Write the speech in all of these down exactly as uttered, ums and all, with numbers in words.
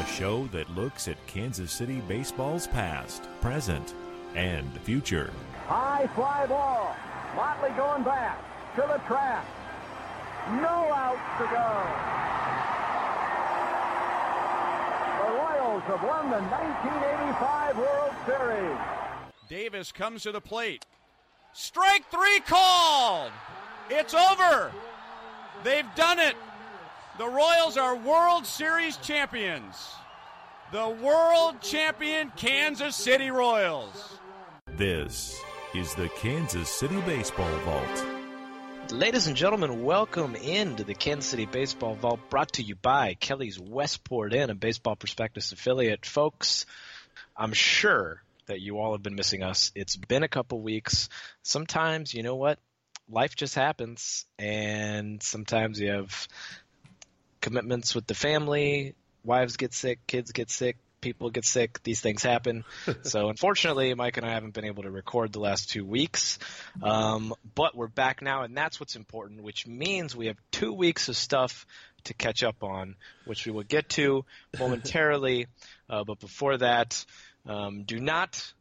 a show that looks at Kansas City baseball's past, present, and future. High fly ball. Motley going back to the track. No outs to go. The Royals have won the nineteen eighty-five World Series. Davis comes to the plate. Strike three called. It's over. They've done it. The Royals are World Series champions. The world champion Kansas City Royals. This is the Kansas City Baseball Vault. Ladies and gentlemen, welcome into the Kansas City Baseball Vault, brought to you by Kelly's Westport Inn, a Baseball Prospectus affiliate. Folks, I'm sure that you all have been missing us. It's been a couple weeks. Sometimes, you know what? Life just happens, and sometimes you have commitments with the family, wives get sick, kids get sick, people get sick, these things happen. So unfortunately, Mike and I haven't been able to record the last two weeks, um, but we're back now, and that's what's important, which means we have two weeks of stuff to catch up on, which we will get to momentarily. Uh, but before that, um, do not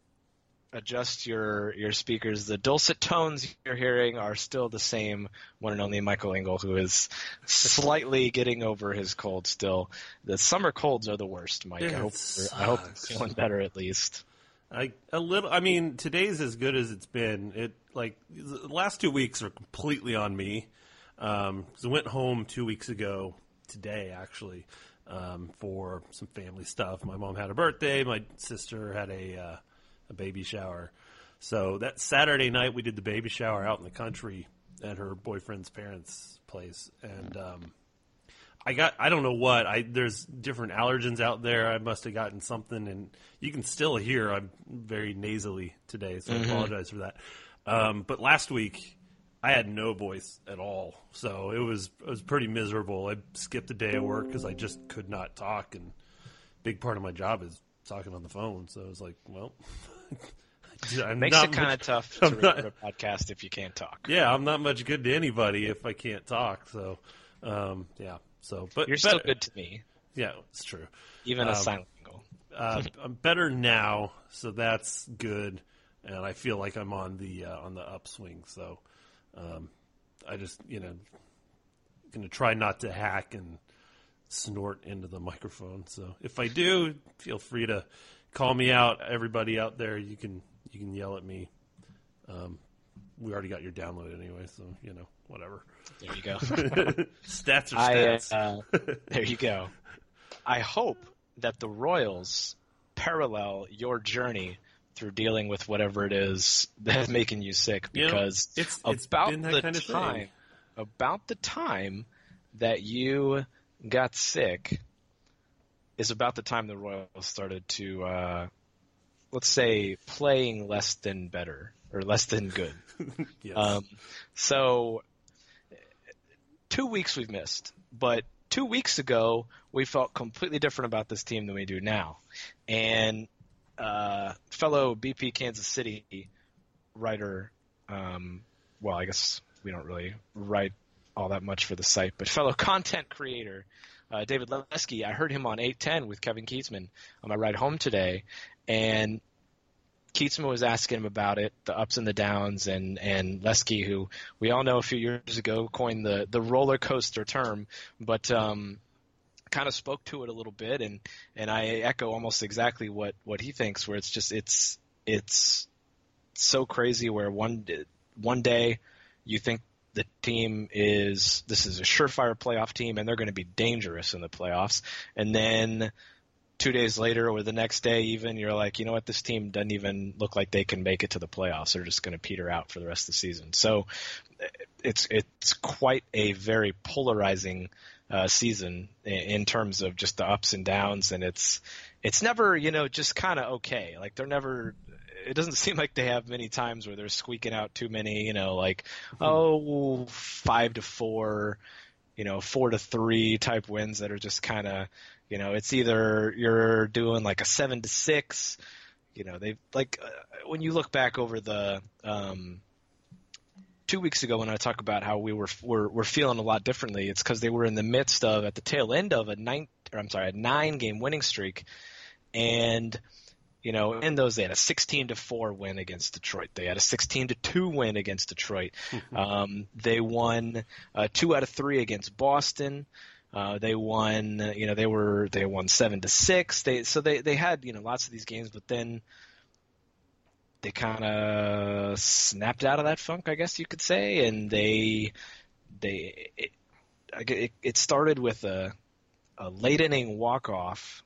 adjust your, your speakers. The dulcet tones you're hearing are still the same one and only Michael Engel, who is slightly getting over his cold still. The summer colds are the worst, Mike. It I hope you're, I hope you're feeling better at least. I a little. I mean, today's as good as it's been. It like the last two weeks are completely on me. Um, 'cause I went home two weeks ago today, actually, um, for some family stuff. My mom had a birthday. My sister had a uh, a baby shower. So that Saturday night we did the baby shower out in the country at her boyfriend's parents' place. And um, I got, I don't know what, I there's different allergens out there. I must have gotten something, and you can still hear I'm very nasally today, so mm-hmm. I apologize for that. Um, but last week I had no voice at all. So it was, it was pretty miserable. I skipped a day of work because I just could not talk, and a big part of my job is talking on the phone. So I was like, well, I'm makes not it kind of much, tough to I'm record not, a podcast if you can't talk. Yeah, I'm not much good to anybody if I can't talk. So, um, yeah. So, but you're better, still good to me. Yeah, it's true. Even um, a silent Engel. uh, I'm better now, so that's good, and I feel like I'm on the uh, on the upswing. So, um, I just you know going to try not to hack and snort into the microphone. So if I do, feel free to call me out. Everybody out there, you can you can yell at me. Um, we already got your download anyway, so you know whatever. There you go. Stats are stats. I, uh, there you go. I hope that the Royals parallel your journey through dealing with whatever it is that's making you sick, because you know, it's, it's about been that the kind of time, thing. about the time that you got sick is about the time the Royals started to, uh, let's say, playing less than better or less than good. Yes. Um, so two weeks we've missed, but two weeks ago we felt completely different about this team than we do now. And uh, fellow B P Kansas City writer, um, well, I guess we don't really write all that much for the site, but fellow content creator uh, David Lesky, I heard him on eight ten with Kevin Kietzman on my ride home today, and Kietzman was asking him about it, the ups and the downs, and, and Lesky, who we all know a few years ago coined the, the roller coaster term, but um, kind of spoke to it a little bit, and, and I echo almost exactly what, what he thinks, where it's just it's it's so crazy where one one day you think the team is this is a surefire playoff team and they're going to be dangerous in the playoffs, and then two days later or the next day even, you're like, you know what, this team doesn't even look like they can make it to the playoffs. They're just going to peter out for the rest of the season. So it's it's quite a very polarizing uh, season in terms of just the ups and downs, and it's it's never, you know, just kind of okay. Like they're never – it doesn't seem like they have many times where they're squeaking out too many, you know, like, oh, five to four, you know, four to three type wins that are just kind of, you know, it's either you're doing like a seven to six, you know, they like uh, when you look back over the um, two weeks ago when I talk about how we were were, were feeling a lot differently, it's because they were in the midst of, at the tail end of a nine, or I'm sorry, a nine-game winning streak, and you know, in those they had a sixteen to four win against Detroit. They had a sixteen to two win against Detroit. um, they won uh, two out of three against Boston. Uh, they won, you know, they were they won seven to six. They so they they had you know lots of these games, but then they kind of snapped out of that funk, I guess you could say, and they they it, it, it started with a, a late inning walk off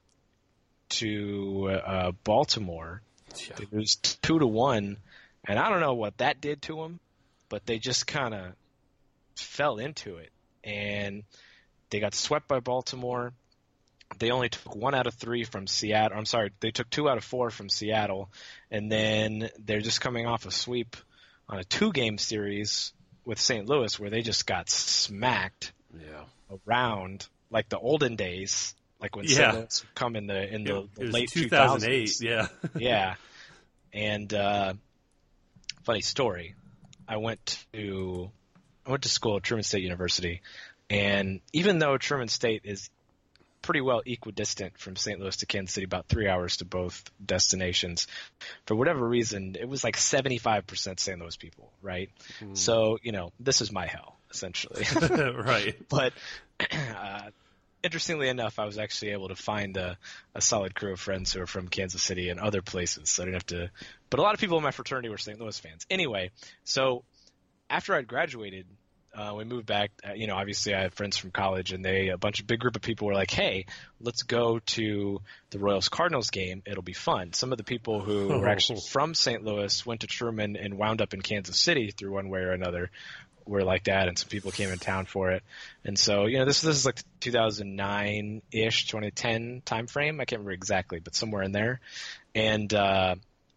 to uh, Baltimore. Yeah. They lose two to one, and I don't know what that did to them, but they just kind of fell into it, and they got swept by Baltimore. They only took one out of three from Seattle. I'm sorry, they took two out of four from Seattle, and then they're just coming off a sweep on a two-game series with Saint Louis where they just got smacked Yeah. around like the olden days. Like when Yeah. Saint Louis would come in the in the, It the was late two thousand eight. two thousands. Yeah. Yeah. And uh, funny story, I went to I went to school at Truman State University, and even though Truman State is pretty well equidistant from Saint Louis to Kansas City, about three hours to both destinations, for whatever reason, it was like seventy-five percent Saint Louis people, right? Mm. So, you know, this is my hell, essentially. Right. But uh, interestingly enough, I was actually able to find a, a solid crew of friends who are from Kansas City and other places, so I didn't have to. But a lot of people in my fraternity were Saint Louis fans. Anyway, so after I'd graduated, uh, we moved back. Uh, you know, obviously I had friends from college, and they a bunch of big group of people were like, "Hey, let's go to the Royals Cardinals game. It'll be fun." Some of the people who were actually from Saint Louis went to Truman and wound up in Kansas City through one way or another. Were like that, and some people came in town for it. And so, you know, this this is like two thousand nine ish, twenty ten time frame. I can't remember exactly, but somewhere in there. And uh,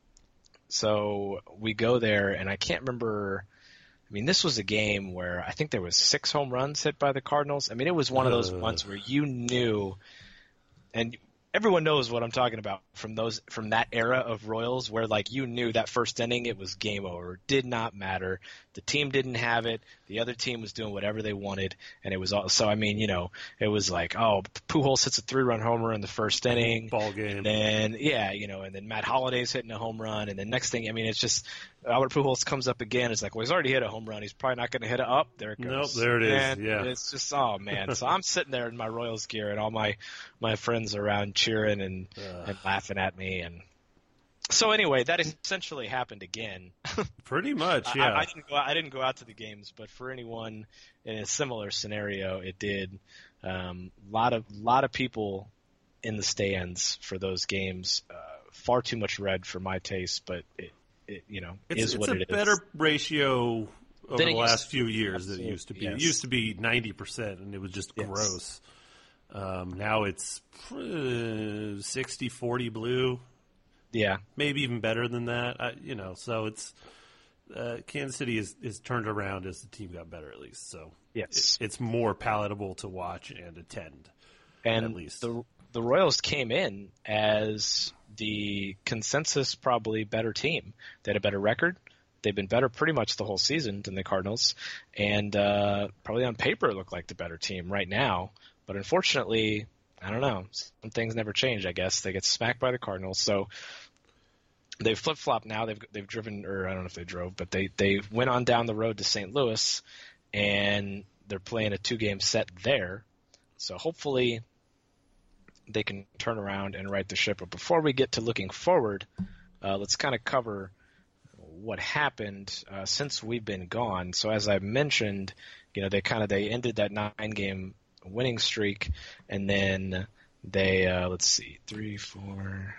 so we go there, and I can't remember. I mean, this was a game where I think there was six home runs hit by the Cardinals. I mean, it was one of those Uh. ones where you knew, and everyone knows what I'm talking about from those from that era of Royals, where like you knew that first inning it was game over. It did not matter. The team didn't have it. The other team was doing whatever they wanted, and it was all. So I mean, you know, it was like, oh, Pujols hits a three-run homer in the first inning, Ball game. and then yeah, you know, and then Matt Holliday's hitting a home run, and then next thing, I mean, it's just Albert Pujols comes up again. It's like, well, he's already hit a home run. He's probably not going to hit it up. There it goes. Nope, there it is. And Yeah. it's just oh man. So I'm sitting there in my Royals gear, and all my my friends around cheering and, Uh. and laughing at me, and so anyway, that essentially happened again. Pretty much, yeah. I, I didn't go. I didn't go out to the games, but for anyone in a similar scenario, it did. A um, lot of lot of people in the stands for those games. Uh, far too much red for my taste, but it, it you know, It's, is it's what a it is. better ratio over Than the it last used to few be. years than it Absolutely, used to be. yes. It used to be ninety percent, and it was just Yes. gross. Um, now it's uh, sixty forty blue, Yeah, maybe even better than that. I, you know, so it's uh, Kansas City is, is turned around as the team got better, at least. So yes. it, it's more palatable to watch and attend. And at least. the the Royals came in as the consensus probably better team. They had a better record. They've been better pretty much the whole season than the Cardinals, and uh, probably on paper look like the better team right now. But unfortunately, I don't know. Some things never change, I guess. They get smacked by the Cardinals, so they've flip-flopped now. They've they've driven, or I don't know if they drove, but they, they went on down the road to Saint Louis, and they're playing a two-game set there. So hopefully they can turn around and right the ship. But before we get to looking forward, uh, let's kind of cover what happened uh, since we've been gone. So as I mentioned, you know, they kind of they ended that nine-game winning streak, and then they uh, let's see, three, four,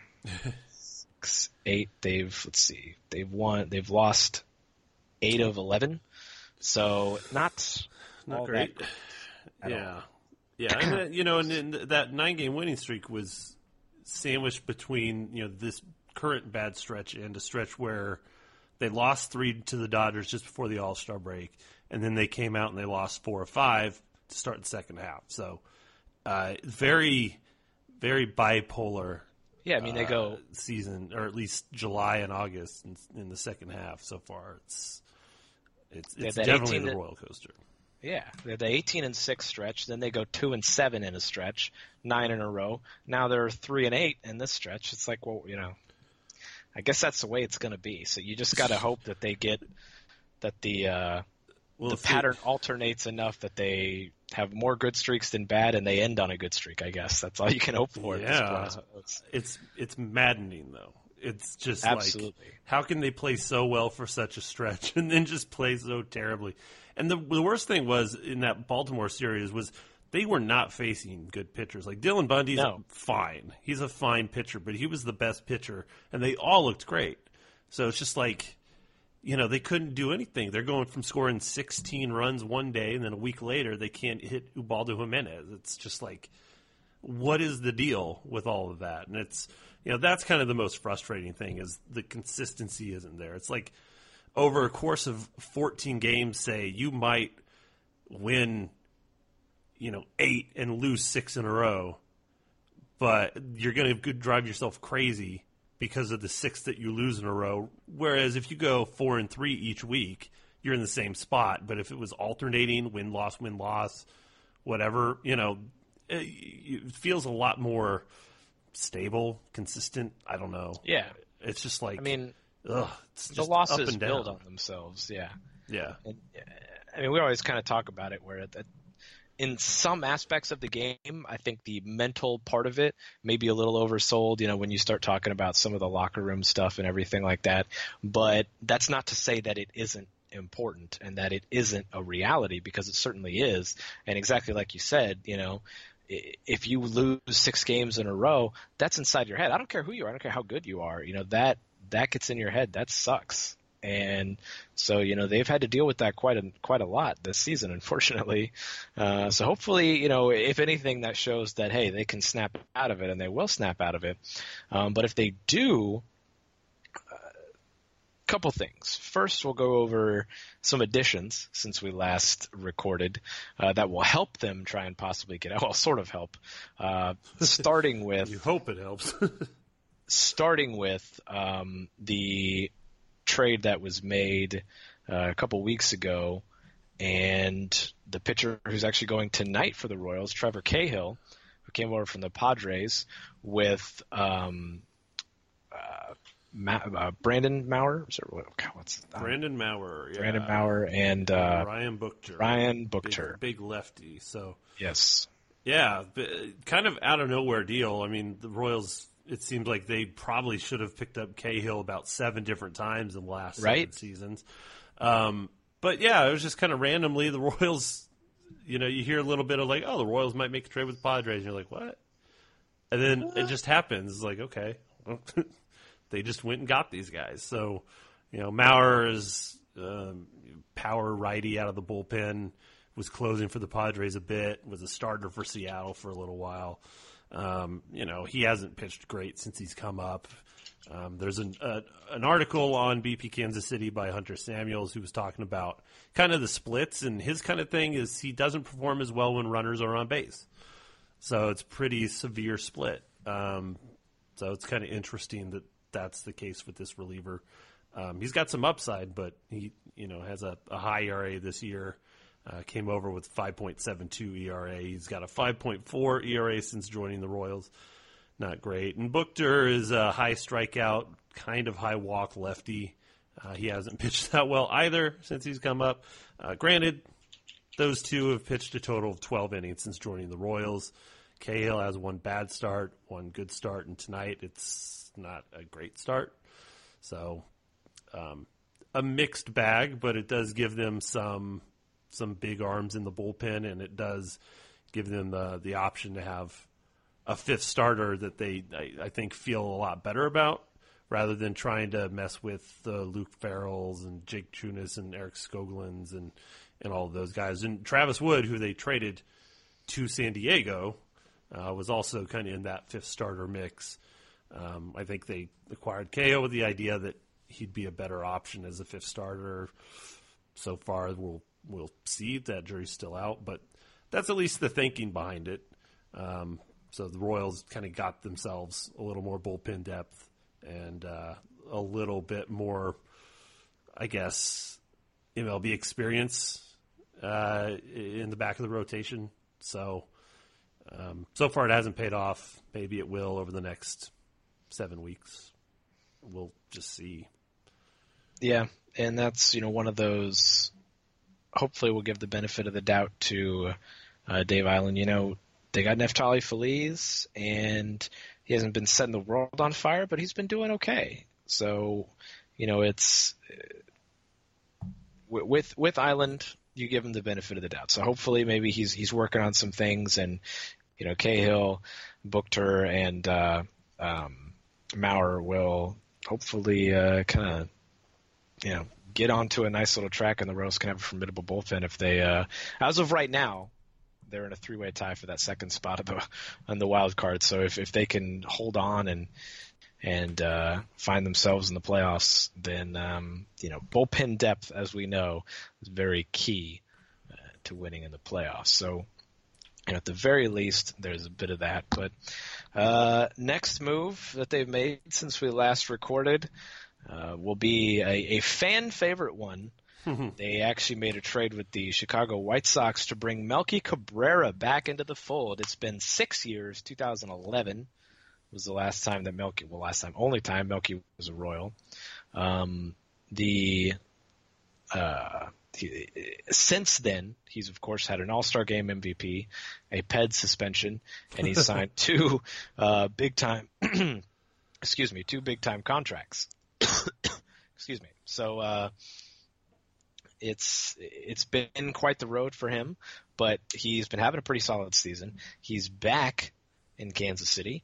six, eight. They've let's see, they've won, they've lost eight of eleven. So not Not all great. that at Yeah. all. Yeah, and then, you know, and, and that nine-game winning streak was sandwiched between, you know, this current bad stretch and a stretch where they lost three to the Dodgers just before the All-Star break, and then they came out and they lost four or five to start the second half. So uh, very, very bipolar Yeah, I mean they uh, go season, or at least July and August in, in the second half so far. It's it's, Yeah, it's that definitely eighteen the to- roller coaster. Yeah, they had the eighteen and six stretch. Then they go two and seven in a stretch, nine in a row. Now they're three and eight in this stretch. It's like, well, you know, I guess that's the way it's going to be. So you just got to hope that they get that the uh, Well, the see- pattern alternates enough that they have more good streaks than bad, and they end on a good streak. I guess that's all you can hope for. At this point, I Yeah, suppose. it's it's maddening though. It's just Absolutely. like, how can they play so well for such a stretch and then just play so terribly? And the the worst thing was in that Baltimore series was they were not facing good pitchers. Like Dylan Bundy's No. fine, he's a fine pitcher, but he was the best pitcher, and they all looked great. So it's just like, you know, they couldn't do anything. They're going from scoring sixteen runs one day, and then a week later they can't hit Ubaldo Jimenez. It's just like, what is the deal with all of that? And it's, you know, that's kind of the most frustrating thing is the consistency isn't there. It's like over a course of fourteen games, say, you might win, you know, eight and lose six in a row, but you're going to drive yourself crazy because of the six that you lose in a row. Whereas if you go four and three each week, you're in the same spot. But if it was alternating, win, loss, win, loss, whatever, you know, it, it feels a lot more stable, consistent. I don't know. Yeah, It's just like, I mean, ugh, it's the just up losses and down. build on themselves. Yeah. Yeah. And, uh, I mean, we always kind of talk about it where that in some aspects of the game, I think the mental part of it may be a little oversold, you know, when you start talking about some of the locker room stuff and everything like that. But that's not to say that it isn't important and that it isn't a reality, because it certainly is. And exactly like you said, you know, i- if you lose six games in a row, that's inside your head. I don't care who you are. I don't care how good you are. You know, that that gets in your head. That sucks. And so, you know, they've had to deal with that quite a quite a lot this season, unfortunately. Uh, so hopefully, you know, if anything, that shows that, hey, they can snap out of it, and they will snap out of it. Um, but if they do, a uh, couple things. First, we'll go over some additions since we last recorded uh, that will help them try and possibly get out. Well, sort of help. Uh, starting with You hope it helps. starting with um, the trade that was made uh, a couple weeks ago, and the pitcher who's actually going tonight for the Royals, Trevor Cahill, who came over from the Padres with um, uh, Ma- uh, Brandon Maurer. Is it, what, what's uh, Brandon Maurer. Yeah. Brandon Maurer and uh, Ryan Buchter. Ryan Big, Buchter. big lefty. So, Yes. yeah, but kind of out of nowhere deal. I mean, the Royals, it seems like they probably should have picked up Cahill about seven different times in the last Right. seven seasons. Um, but yeah, it was just kind of randomly the Royals, you know, you hear a little bit of like, oh, the Royals might make a trade with the Padres. And you're like, what? And then what? It just happens. It's like, okay. They just went and got these guys. So, you know, Maurer is um, power righty out of the bullpen, was closing for the Padres a bit, was a starter for Seattle for a little while. Um, you know, he hasn't pitched great since he's come up. Um, there's an uh, an article on B P Kansas City by Hunter Samuels who was talking about kind of the splits, and his kind of thing is he doesn't perform as well when runners are on base. So it's pretty severe split. Um, so it's kind of interesting that that's the case with this reliever. Um, he's got some upside, but he, you know, has a, a high E R A this year. Uh, came over with five point seven two E R A. He's got a five point four E R A since joining the Royals. Not great. And Buchter is a high strikeout, kind of high walk lefty. Uh, he hasn't pitched that well either since he's come up. Uh, granted, those two have pitched a total of twelve innings since joining the Royals. Cahill has one bad start, one good start, and tonight it's not a great start. So um, a mixed bag, but it does give them some some big arms in the bullpen, and it does give them the the option to have a fifth starter that they, I, I think, feel a lot better about, rather than trying to mess with the Luke Farrells and Jake Chunas and Eric Skoglunds and, and all of those guys. And Travis Wood, who they traded to San Diego, uh, was also kind of in that fifth starter mix. Um, I think they acquired K O with the idea that he'd be a better option as a fifth starter. So far, we'll we'll see. That jury's still out, but that's at least the thinking behind it. Um, so the Royals kind of got themselves a little more bullpen depth and uh, a little bit more, I guess, M L B experience uh, in the back of the rotation. So, um, so far it hasn't paid off. Maybe it will over the next seven weeks. We'll just see. Yeah, and that's, you know, one of those, hopefully we'll give the benefit of the doubt to uh, Dave Island. You know, they got Neftali Feliz, and he hasn't been setting the world on fire, but he's been doing okay. So, you know, it's with with Island, you give him the benefit of the doubt. So hopefully maybe he's he's working on some things, and, you know, Cahill, Buchter, and uh, um, Maurer will hopefully uh, kind of, you know, get onto a nice little track, and the Royals can have a formidable bullpen if they, uh, as of right now, they're in a three-way tie for that second spot of the, on the wild card. So if, if they can hold on and and uh, find themselves in the playoffs, then um, you know, bullpen depth, as we know, is very key uh, to winning in the playoffs. So, you know, at the very least, there's a bit of that. But uh, next move that they've made since we last recorded uh, will be a, a fan favorite one. They actually made a trade with the Chicago White Sox to bring Melky Cabrera back into the fold. It's been six years. two thousand eleven was the last time that Melky, well, last time, only time Melky was a Royal. Um, the uh, he, since then, he's of course had an All-Star Game M V P, a P E D suspension, and he's signed two uh, big time, excuse me, two big time contracts. excuse me. So. Uh, It's it's been quite the road for him, but he's been having a pretty solid season. He's back in Kansas City,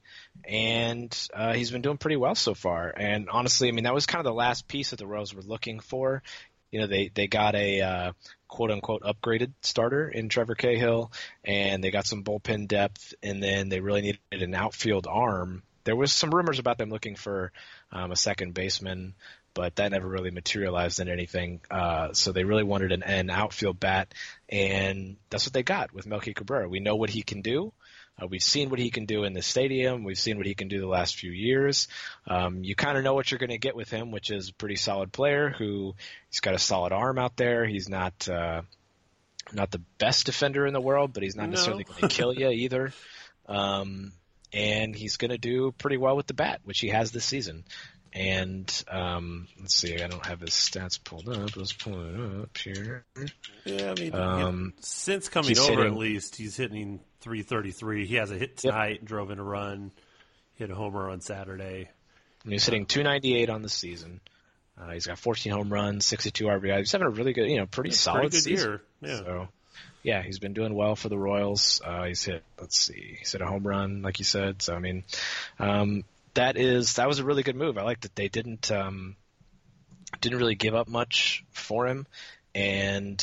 and uh, he's been doing pretty well so far. And honestly, I mean, that was kind of the last piece that the Royals were looking for. You know, they, they got a uh, quote-unquote upgraded starter in Trevor Cahill, and they got some bullpen depth, and then they really needed an outfield arm. There was some rumors about them looking for um, a second baseman, but that never really materialized in anything. Uh, so they really wanted an, an outfield bat, and that's what they got with Melky Cabrera. We know what he can do. Uh, we've seen what he can do in the stadium. We've seen what he can do the last few years. Um, you kind of know what you're going to get with him, which is a pretty solid player who he's got a solid arm out there. He's not uh, not the best defender in the world, but he's not no. necessarily going to kill you either. Um, and he's going to do pretty well with the bat, which he has this season. And um, let's see, I don't have his stats pulled up. Let's pull it up here. Yeah, I mean, Um, since coming over, hitting- at least, he's hitting three thirty-three. He has a hit tonight, drove in a run, hit a homer on Saturday. And he's hitting two ninety-eight on the season. Uh, he's got fourteen home runs, sixty-two R B I. He's having a really good, you know, pretty That's solid pretty good season. year. Yeah. So, yeah, he's been doing well for the Royals. Uh, he's hit, let's see, he's hit a home run, like you said. So, I mean, um, that is that was a really good move. I like that they didn't um, didn't really give up much for him, and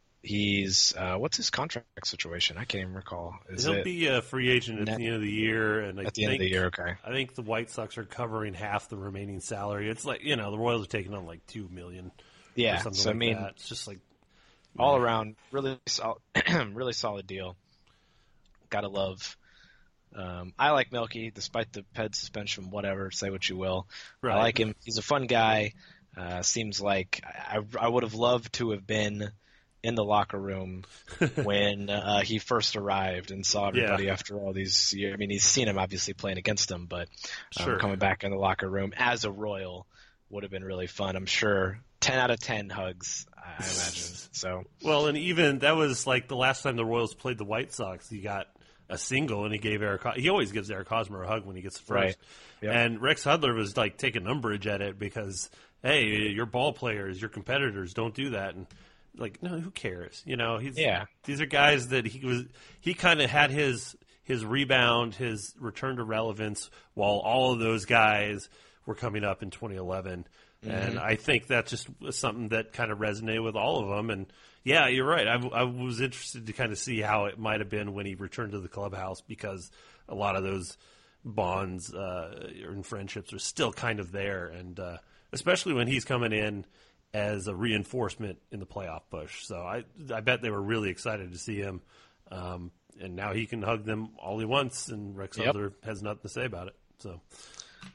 he's uh, what's his contract situation? I can't even recall. Is He'll it be a free agent at net- the end of the year, and I at the think end of the year? Okay. I think the White Sox are covering half the remaining salary. It's like, you know, the Royals are taking on like two million. Yeah. or something So like I mean, that. It's just like all yeah. around, really solid, really solid deal. Gotta love. Um, I like Melky, despite the P E D suspension. Whatever, say what you will. Right. I like him. He's a fun guy. Uh, seems like I, I would have loved to have been in the locker room when uh, he first arrived and saw everybody Yeah. after all these years. I mean, he's seen him obviously playing against him, but um, Sure. coming back in the locker room as a Royal would have been really fun. I'm sure ten out of ten hugs, I imagine. So Well, and even that was like the last time the Royals played the White Sox. He got a single, and he gave Eric. He always gives Eric Hosmer a hug when he gets the first. Right. Yep. And Rex Hudler was like taking umbrage at it because, hey, your ball players, your competitors, don't do that. And like, no, who cares? You know, he's Yeah. These are guys that he was. He kind of had his his rebound, his return to relevance, while all of those guys were coming up in twenty eleven. Mm-hmm. And I think that just was something that kind of resonated with all of them. And yeah, you're right. I, I was interested to kind of see how it might have been when he returned to the clubhouse, because a lot of those bonds uh, and friendships are still kind of there. And uh, especially when he's coming in as a reinforcement in the playoff push. So I, I bet they were really excited to see him. Um, and now he can hug them all he wants, and Rex Yep. Hudler has nothing to say about it. So.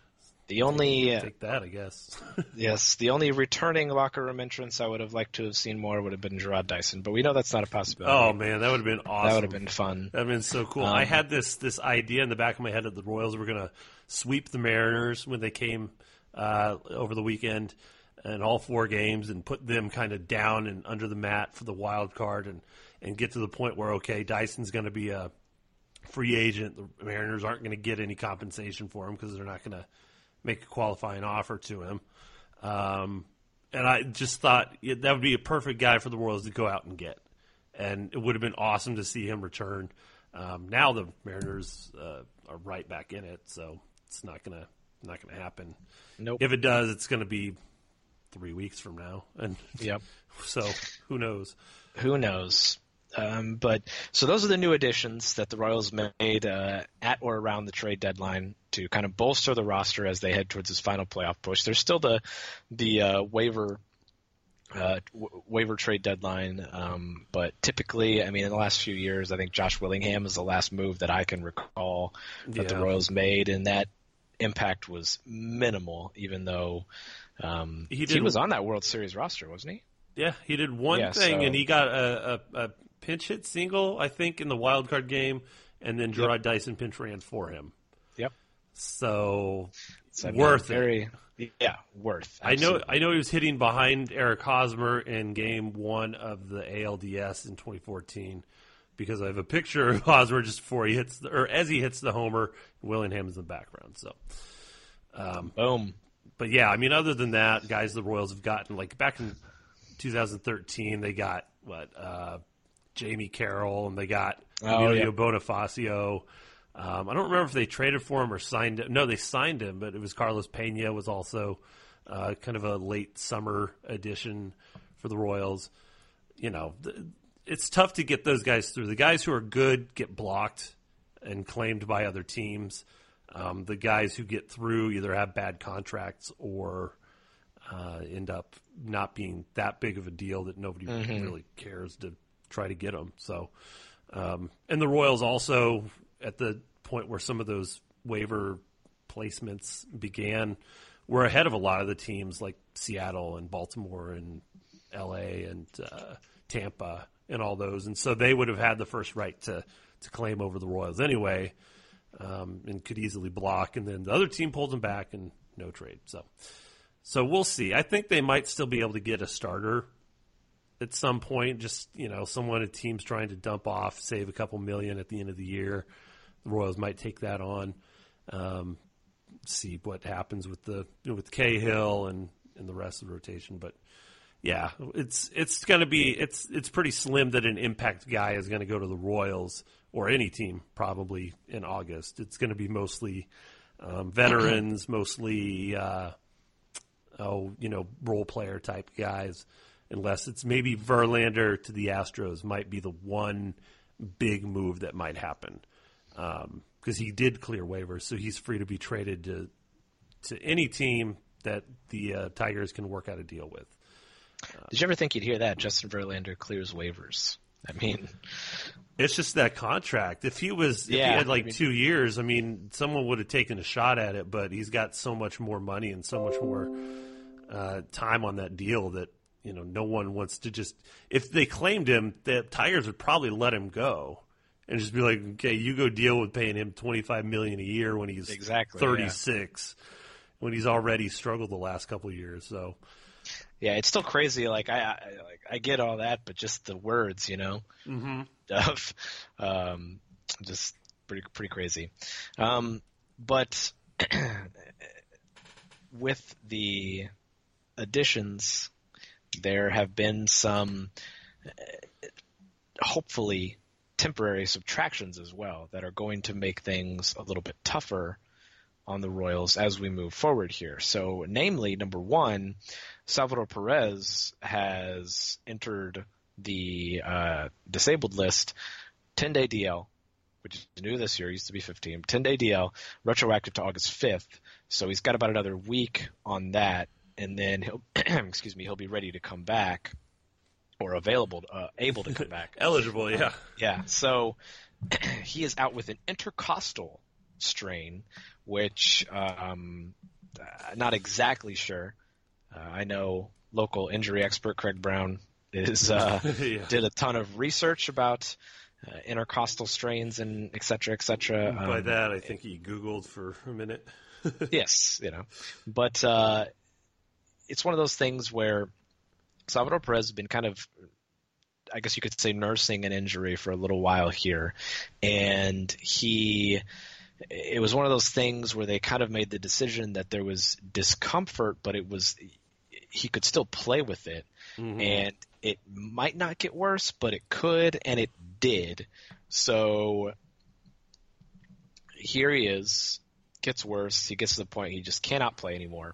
The only take that, I guess. yes, the only returning locker room entrance I would have liked to have seen more would have been Gerard Dyson, but we know that's not a possibility. Oh man, that would have been awesome. That would have been fun. That would have been so cool. Um, I had this this idea in the back of my head that the Royals were going to sweep the Mariners when they came uh, over the weekend in all four games and put them kind of down and under the mat for the wild card and, and get to the point where, okay, Dyson's going to be a free agent. The Mariners aren't going to get any compensation for him because they're not going to make a qualifying offer to him. Um, and I just thought that would be a perfect guy for the Royals to go out and get. And it would have been awesome to see him return. Um, now the Mariners uh, are right back in it, so it's not gonna not gonna happen. Nope. If it does, it's gonna be three weeks from now, and yep. So who knows? Who knows? Um, but so those are the new additions that the Royals made uh, at or around the trade deadline to kind of bolster the roster as they head towards this final playoff push. There's still the the uh, waiver uh, w- waiver trade deadline, um, but typically, I mean, in the last few years, I think Josh Willingham is the last move that I can recall that Yeah. the Royals made, and that impact was minimal, even though um, He he, did- was on that World Series roster, wasn't he? Yeah, he did one Yeah, thing, so- and he got a, a, a pinch hit single, I think, in the wild card game, and then Gerard Dyson pinch ran for him. Yep. So So, I mean, worth it. very, Yeah, worth. I know. absolutely. I know he was hitting behind Eric Hosmer in Game One of the A L D S in twenty fourteen, because I have a picture of Hosmer just before he hits, the, or as he hits the homer. Willingham is in the background. So, um, Boom. but yeah, I mean, other than that, guys, the Royals have gotten like back in two thousand thirteen, they got what uh, Jamie Carroll, and they got Oh, Emilio yeah. Bonifacio. Um, I don't remember if they traded for him or signed him. No, they signed him, but it was Carlos Pena was also uh, kind of a late summer addition for the Royals. You know, th- it's tough to get those guys through. The guys who are good get blocked and claimed by other teams. Um, the guys who get through either have bad contracts or uh, end up not being that big of a deal that nobody Mm-hmm. really cares to try to get them. So, um, and the Royals also, at the point where some of those waiver placements began, were ahead of a lot of the teams like Seattle and Baltimore and L A and uh, Tampa and all those. And so they would have had the first right to, to claim over the Royals anyway, um, and could easily block. And then the other team pulls them back and no trade. So, so we'll see. I think they might still be able to get a starter at some point. Just, you know, someone a team's trying to dump off, save a couple million at the end of the year. The Royals might take that on. Um, see what happens with the you know, with Cahill and, and the rest of the rotation. But yeah, it's it's going to be it's it's pretty slim that an impact guy is going to go to the Royals or any team probably in August. It's going to be mostly um, veterans, mostly uh, oh you know role player type guys. Unless it's maybe Verlander to the Astros might be the one big move that might happen. Because um, he did clear waivers, so he's free to be traded to to any team that the uh, Tigers can work out a deal with. Did you ever think you'd hear that? Justin Verlander clears waivers. I mean, It's just that contract. If he was, if Yeah, he had like I mean- two years, I mean, someone would have taken a shot at it. But he's got so much more money and so much more uh, time on that deal that you know no one wants to just. If they claimed him, the Tigers would probably let him go. And just be like, okay, you go deal with paying him twenty-five million dollars a year when he's Exactly, thirty-six, when he's already struggled the last couple of years. So yeah, it's still crazy. Like I, I like I get all that, but just the words, you know, mm-hmm. of um, just pretty pretty crazy. Um, but with the additions, there have been some, uh, hopefully, temporary subtractions as well that are going to make things a little bit tougher on the Royals as we move forward here. So, namely, number one, Salvador Perez has entered the uh, disabled list, ten-day D L, which is new this year, used to be fifteen, ten-day D L, retroactive to August fifth. So he's got about another week on that, and then he'll, excuse me, he'll be ready to come back, or available, uh, able to come back. eligible, yeah. Yeah, so he is out with an intercostal strain, which um, uh, not exactly sure. Uh, I know local injury expert Craig Brown is uh, yeah. did a ton of research about uh, intercostal strains and et cetera, et cetera. By um, that, I think he Googled for a minute. Yes, you know, but uh, it's one of those things where Salvador Perez has been kind of, I guess you could say, nursing an injury for a little while here, and he, it was one of those things where they kind of made the decision that there was discomfort, but it was, he could still play with it, mm-hmm. and it might not get worse, but it could, and it did. So here he is. Gets worse. He gets to the point he just cannot play anymore.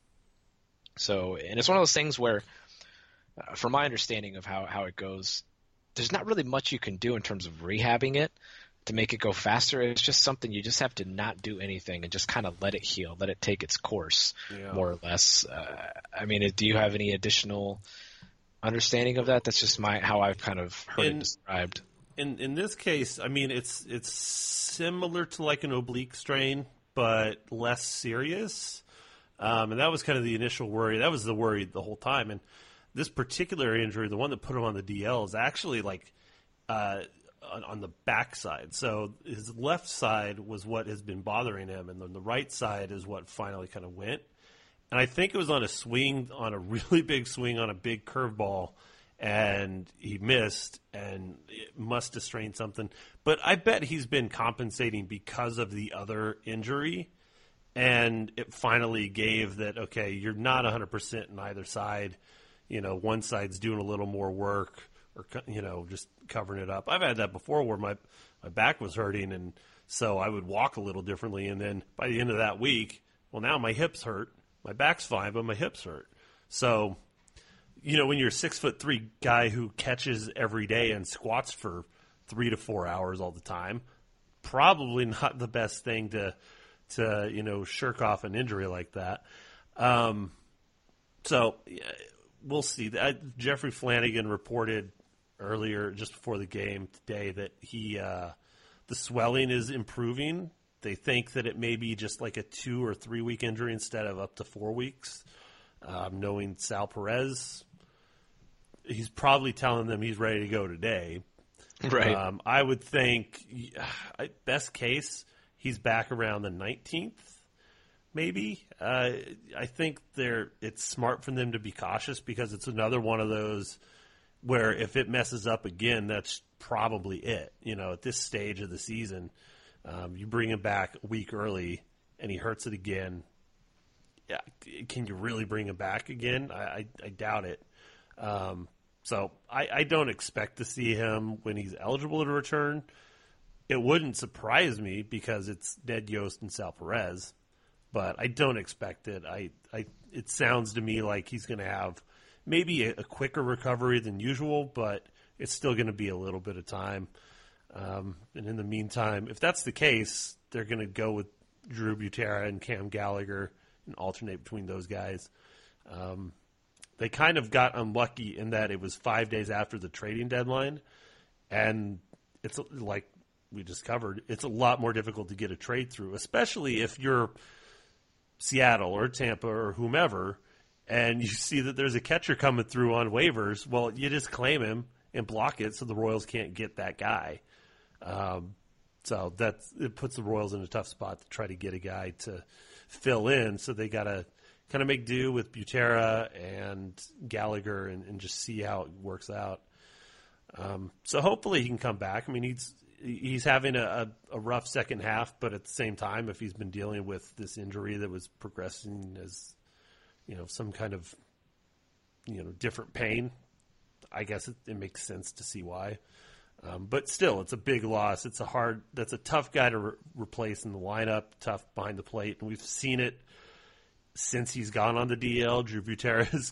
So, and it's one of those things where, uh, from my understanding of how, how it goes, there's not really much you can do in terms of rehabbing it to make it go faster. It's just something you just have to not do anything and just kind of let it heal, let it take its course, yeah. more or less. Uh, I mean, do you have any additional understanding of that? That's just my how I've kind of heard in, it described. In in this case, I mean, it's it's similar to like an oblique strain, but less serious. Um, and that was kind of the initial worry. That was the worry the whole time. And this particular injury, the one that put him on the D L, is actually like uh, on, on the back side. So his left side was what has been bothering him, and then the right side is what finally kind of went. And I think it was on a swing, on a really big swing on a big curveball, and he missed, and it must have strained something. But I bet he's been compensating because of the other injury, and it finally gave that, okay, you're not one hundred percent in either side. You know, one side's doing a little more work or, you know, just covering it up. I've had that before where my, my back was hurting, and so I would walk a little differently, and then by the end of that week, well, now my hips hurt. My back's fine, but my hips hurt. So, you know, when you're a six foot three guy who catches every day and squats for three to four hours all the time, probably not the best thing to, to you know, shirk off an injury like that. Um, so yeah, we'll see. I, Jeffrey Flanagan reported earlier, just before the game today, that he uh, the swelling is improving. They think that it may be just like a two or three week injury instead of up to four weeks. Um, knowing Sal Perez, he's probably telling them he's ready to go today. Right. Um, I would think, best case, he's back around the nineteenth, maybe. Uh, I think they're it's smart for them to be cautious because it's another one of those where if it messes up again, that's probably it. You know, at this stage of the season, um, you bring him back a week early and he hurts it again. Yeah, can you really bring him back again? I, I, I doubt it. Um, so I, I don't expect to see him when he's eligible to return. It wouldn't surprise me because it's Ned Yost and Sal Perez, but I don't expect it. I, I it sounds to me like he's going to have maybe a, a quicker recovery than usual, but it's still going to be a little bit of time. Um, and in the meantime, if that's the case, they're going to go with Drew Butera and Cam Gallagher and alternate between those guys. Um, they kind of got unlucky in that it was five days after the trading deadline, and it's like we just covered, it's a lot more difficult to get a trade through, especially if you're Seattle or Tampa or whomever, and you see that there's a catcher coming through on waivers. Well, you just claim him and block it so the Royals can't get that guy. Um, so that's, it puts the Royals in a tough spot to try to get a guy to fill in. So they got to kind of make do with Butera and Gallagher and, and just see how it works out. Um, so hopefully he can come back. I mean, he's he's having a, a rough second half, but at the same time, if he's been dealing with this injury that was progressing as, you know, some kind of, you know, different pain, I guess it, it makes sense to see why. Um, but still, it's a big loss. It's a hard, that's a tough guy to re- replace in the lineup, tough behind the plate. And we've seen it since he's gone on the D L. Drew Butera is,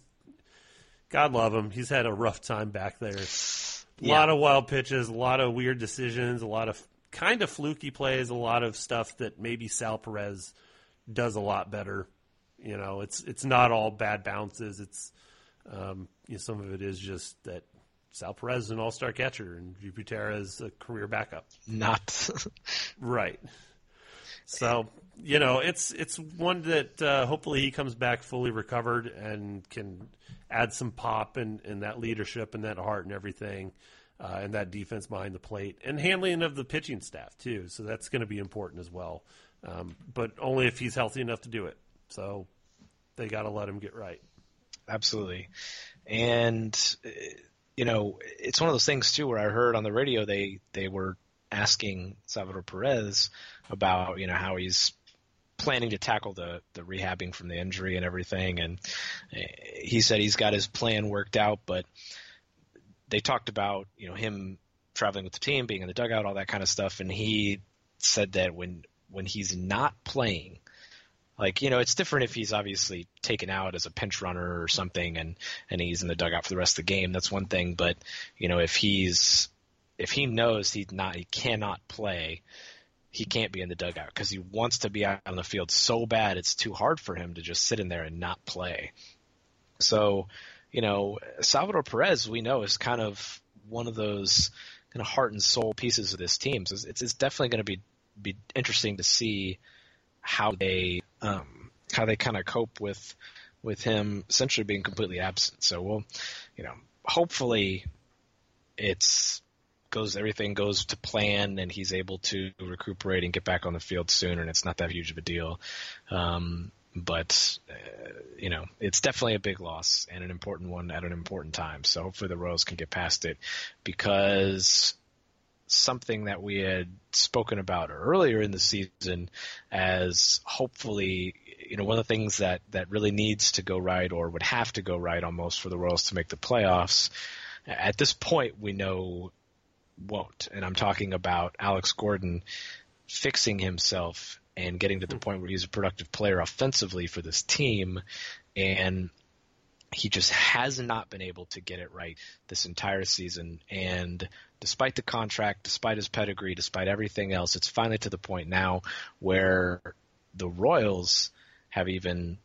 God love him, he's had a rough time back there. A yeah. lot of wild pitches, a lot of weird decisions, a lot of kind of fluky plays, a lot of stuff that maybe Sal Perez does a lot better. You know, it's it's not all bad bounces. It's um, you know, some of it is just that Sal Perez is an all-star catcher and Drew Butera is a career backup. Not right. So, you know, it's it's one that uh, hopefully he comes back fully recovered and can add some pop and, and that leadership and that heart and everything, uh, and that defense behind the plate and handling of the pitching staff too. So that's going to be important as well, um, but only if he's healthy enough to do it. So they got to let him get right. Absolutely. And, you know, it's one of those things too where I heard on the radio they, they were asking Salvador Perez about, you know, how he's planning to tackle the, the rehabbing from the injury and everything. And he said he's got his plan worked out, but they talked about, you know, him traveling with the team, being in the dugout, all that kind of stuff. And he said that when, when he's not playing, like, you know, it's different if he's obviously taken out as a pinch runner or something and, and he's in the dugout for the rest of the game. That's one thing. But, you know, if he's, if he knows he's not, he cannot play, he can't be in the dugout because he wants to be out on the field so bad it's too hard for him to just sit in there and not play. So, you know, Salvador Perez, we know, is kind of one of those kind of heart and soul pieces of this team. So it's, it's definitely going to be be interesting to see how they um, how they kind of cope with with him essentially being completely absent. So we'll, you know, hopefully it's goes everything goes to plan and he's able to recuperate and get back on the field soon, and it's not that huge of a deal. Um, but uh, you know, it's definitely a big loss and an important one at an important time. So hopefully the Royals can get past it, because something that we had spoken about earlier in the season as hopefully, you know, one of the things that, that really needs to go right, or would have to go right almost, for the Royals to make the playoffs, at this point we know won't. And I'm talking about Alex Gordon fixing himself and getting to the point where he's a productive player offensively for this team. And he just has not been able to get it right this entire season. And despite the contract, despite his pedigree, despite everything else, it's finally to the point now where the Royals have even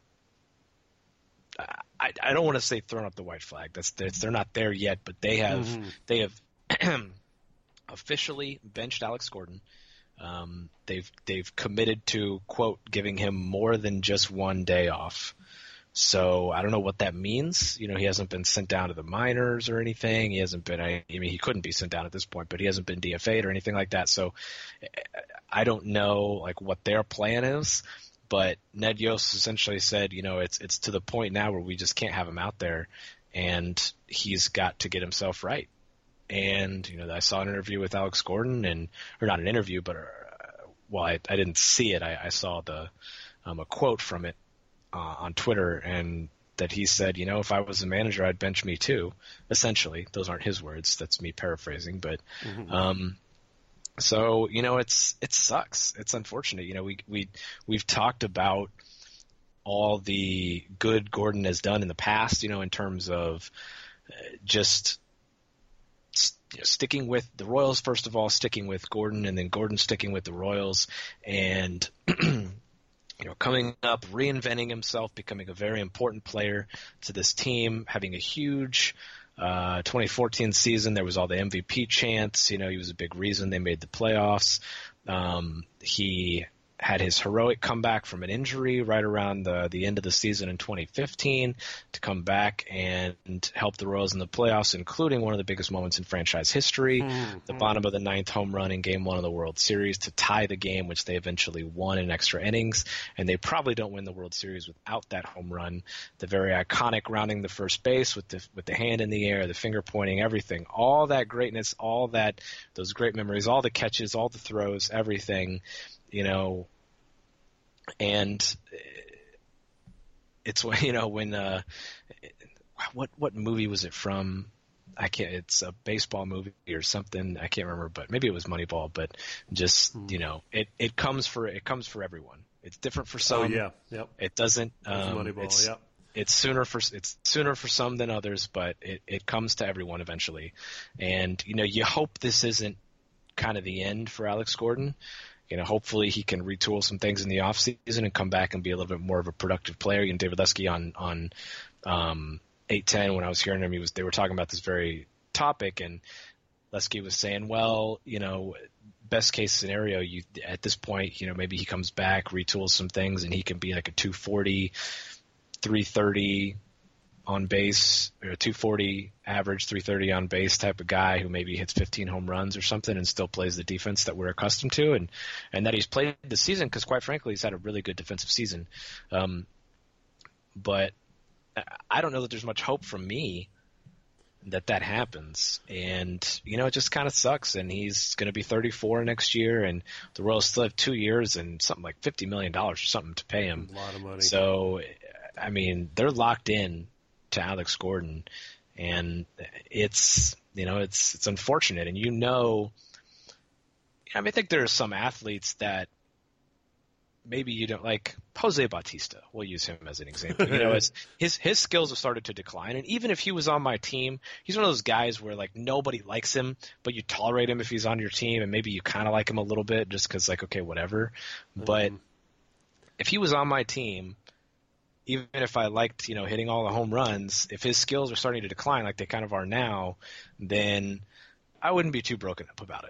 I, I don't want to say thrown up the white flag. That's, that's they're not there yet, but they have mm-hmm. they have officially benched Alex Gordon. Um, they've they've committed to, quote, giving him more than just one day off. So I don't know what that means. You know, he hasn't been sent down to the minors or anything. He hasn't been, I, I mean, he couldn't be sent down at this point, but he hasn't been D F A'd or anything like that. So I don't know, like, what their plan is. But Ned Yost essentially said, you know, it's it's to the point now where we just can't have him out there, and he's got to get himself right. And, you know, I saw an interview with Alex Gordon, and or not an interview, but uh, well, I, I didn't see it. I, I saw the um, a quote from it uh, on Twitter, and that he said, you know, if I was a manager, I'd bench me too. Essentially, those aren't his words. That's me paraphrasing, but. Mm-hmm. Um, So, you know, it's it sucks. It's unfortunate. You know, we we we've talked about all the good Gordon has done in the past, you know, in terms of just you know, sticking with the Royals, first of all, sticking with Gordon, and then Gordon sticking with the Royals, and you know, coming up, reinventing himself, becoming a very important player to this team, having a huge Uh, twenty fourteen season, there was all the M V P chants. You know, he was a big reason they made the playoffs. Um, he had his heroic comeback from an injury right around the, the end of the season in twenty fifteen to come back and help the Royals in the playoffs, including one of the biggest moments in franchise history, mm-hmm. the bottom of the ninth home run in Game One of the World Series to tie the game, which they eventually won in extra innings. And they probably don't win the World Series without that home run. The very iconic rounding the first base with the with the hand in the air, the finger pointing, everything, all that greatness, all that those great memories, all the catches, all the throws, everything. You know, and it's when, you know, when, uh, what, what movie was it from? I can't, it's a baseball movie or something. I can't remember, but maybe it was Moneyball, but just, you know, it, it comes for, it comes for everyone. It's different for some. Oh, yeah. Yep. It doesn't, um, Moneyball, it's, yep. It's sooner for, it's sooner for some than others, but it, it comes to everyone eventually. And, you know, you hope this isn't kind of the end for Alex Gordon. You know, hopefully he can retool some things in the offseason and come back and be a little bit more of a productive player. You know, David Lesky on on um, eight ten, when I was hearing him, he was they were talking about this very topic, and Lesky was saying, well, you know, best case scenario, you at this point, you know, maybe he comes back, retools some things, and he can be like a two forty, three thirty on base, or a two forty average, three thirty on base type of guy who maybe hits fifteen home runs or something and still plays the defense that we're accustomed to, and, and that he's played the season because, quite frankly, he's had a really good defensive season. Um, but I don't know that there's much hope from me that that happens. And, you know, it just kind of sucks. And he's going to be thirty-four next year, and the Royals still have two years and something like fifty million dollars or something to pay him. A lot of money. So, I mean, they're locked in to Alex Gordon, and it's, you know, it's, it's unfortunate. And, you know, I mean, I think there are some athletes that maybe you don't like. Jose Bautista, we'll use him as an example. You know, as his, his skills have started to decline. And even if he was on my team, he's one of those guys where like nobody likes him, but you tolerate him if he's on your team. And maybe you kind of like him a little bit just cause like, okay, whatever. Mm-hmm. But if he was on my team, even if I liked, you know, hitting all the home runs, if his skills are starting to decline like they kind of are now, then I wouldn't be too broken up about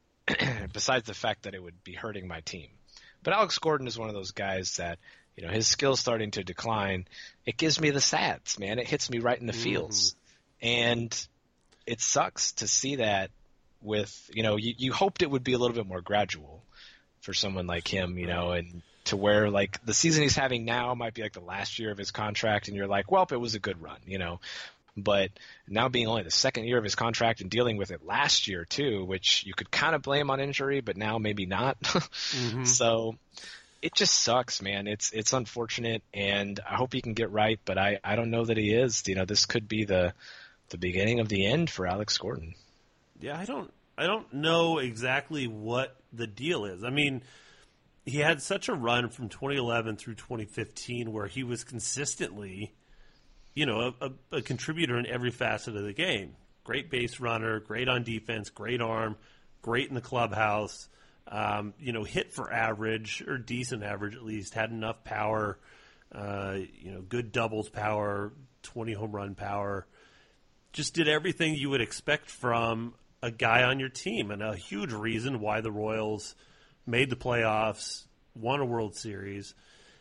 it. Besides the fact that it would be hurting my team. But Alex Gordon is one of those guys that, you know, his skills starting to decline. It gives me the sads, man. It hits me right in the feels. Mm. And it sucks to see that with, you know, you, you hoped it would be a little bit more gradual for someone like him, you know, and to where like the season he's having now might be like the last year of his contract, and you're like, well, it was a good run, you know. But now being only the second year of his contract and dealing with it last year too, which you could kind of blame on injury, but now maybe not. mm-hmm. So it just sucks, man. It's it's unfortunate, and I hope he can get right, but I, I don't know that he is. You know, this could be the the beginning of the end for Alex Gordon. Yeah, I don't I don't know exactly what the deal is. I mean, he had such a run from twenty eleven through twenty fifteen where he was consistently, you know, a, a, a contributor in every facet of the game. Great base runner, great on defense, great arm, great in the clubhouse, um, you know, hit for average or decent average at least, had enough power, uh, you know, good doubles power, twenty home run power. Just did everything you would expect from a guy on your team, and a huge reason why the Royals made the playoffs, won a World Series,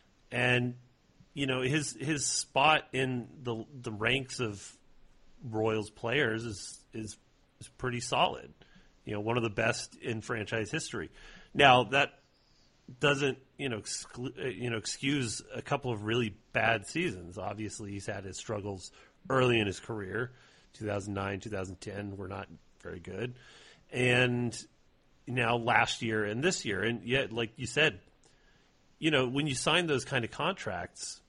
and you know, his his spot in the the ranks of Royals players is is is pretty solid. You know, one of the best in franchise history. Now that doesn't you know exclu- you know excuse a couple of really bad seasons. Obviously, he's had his struggles early in his career. two thousand nine, two thousand ten were not very good, and now last year and this year, and yet, like you said, you know, when you sign those kind of contracts,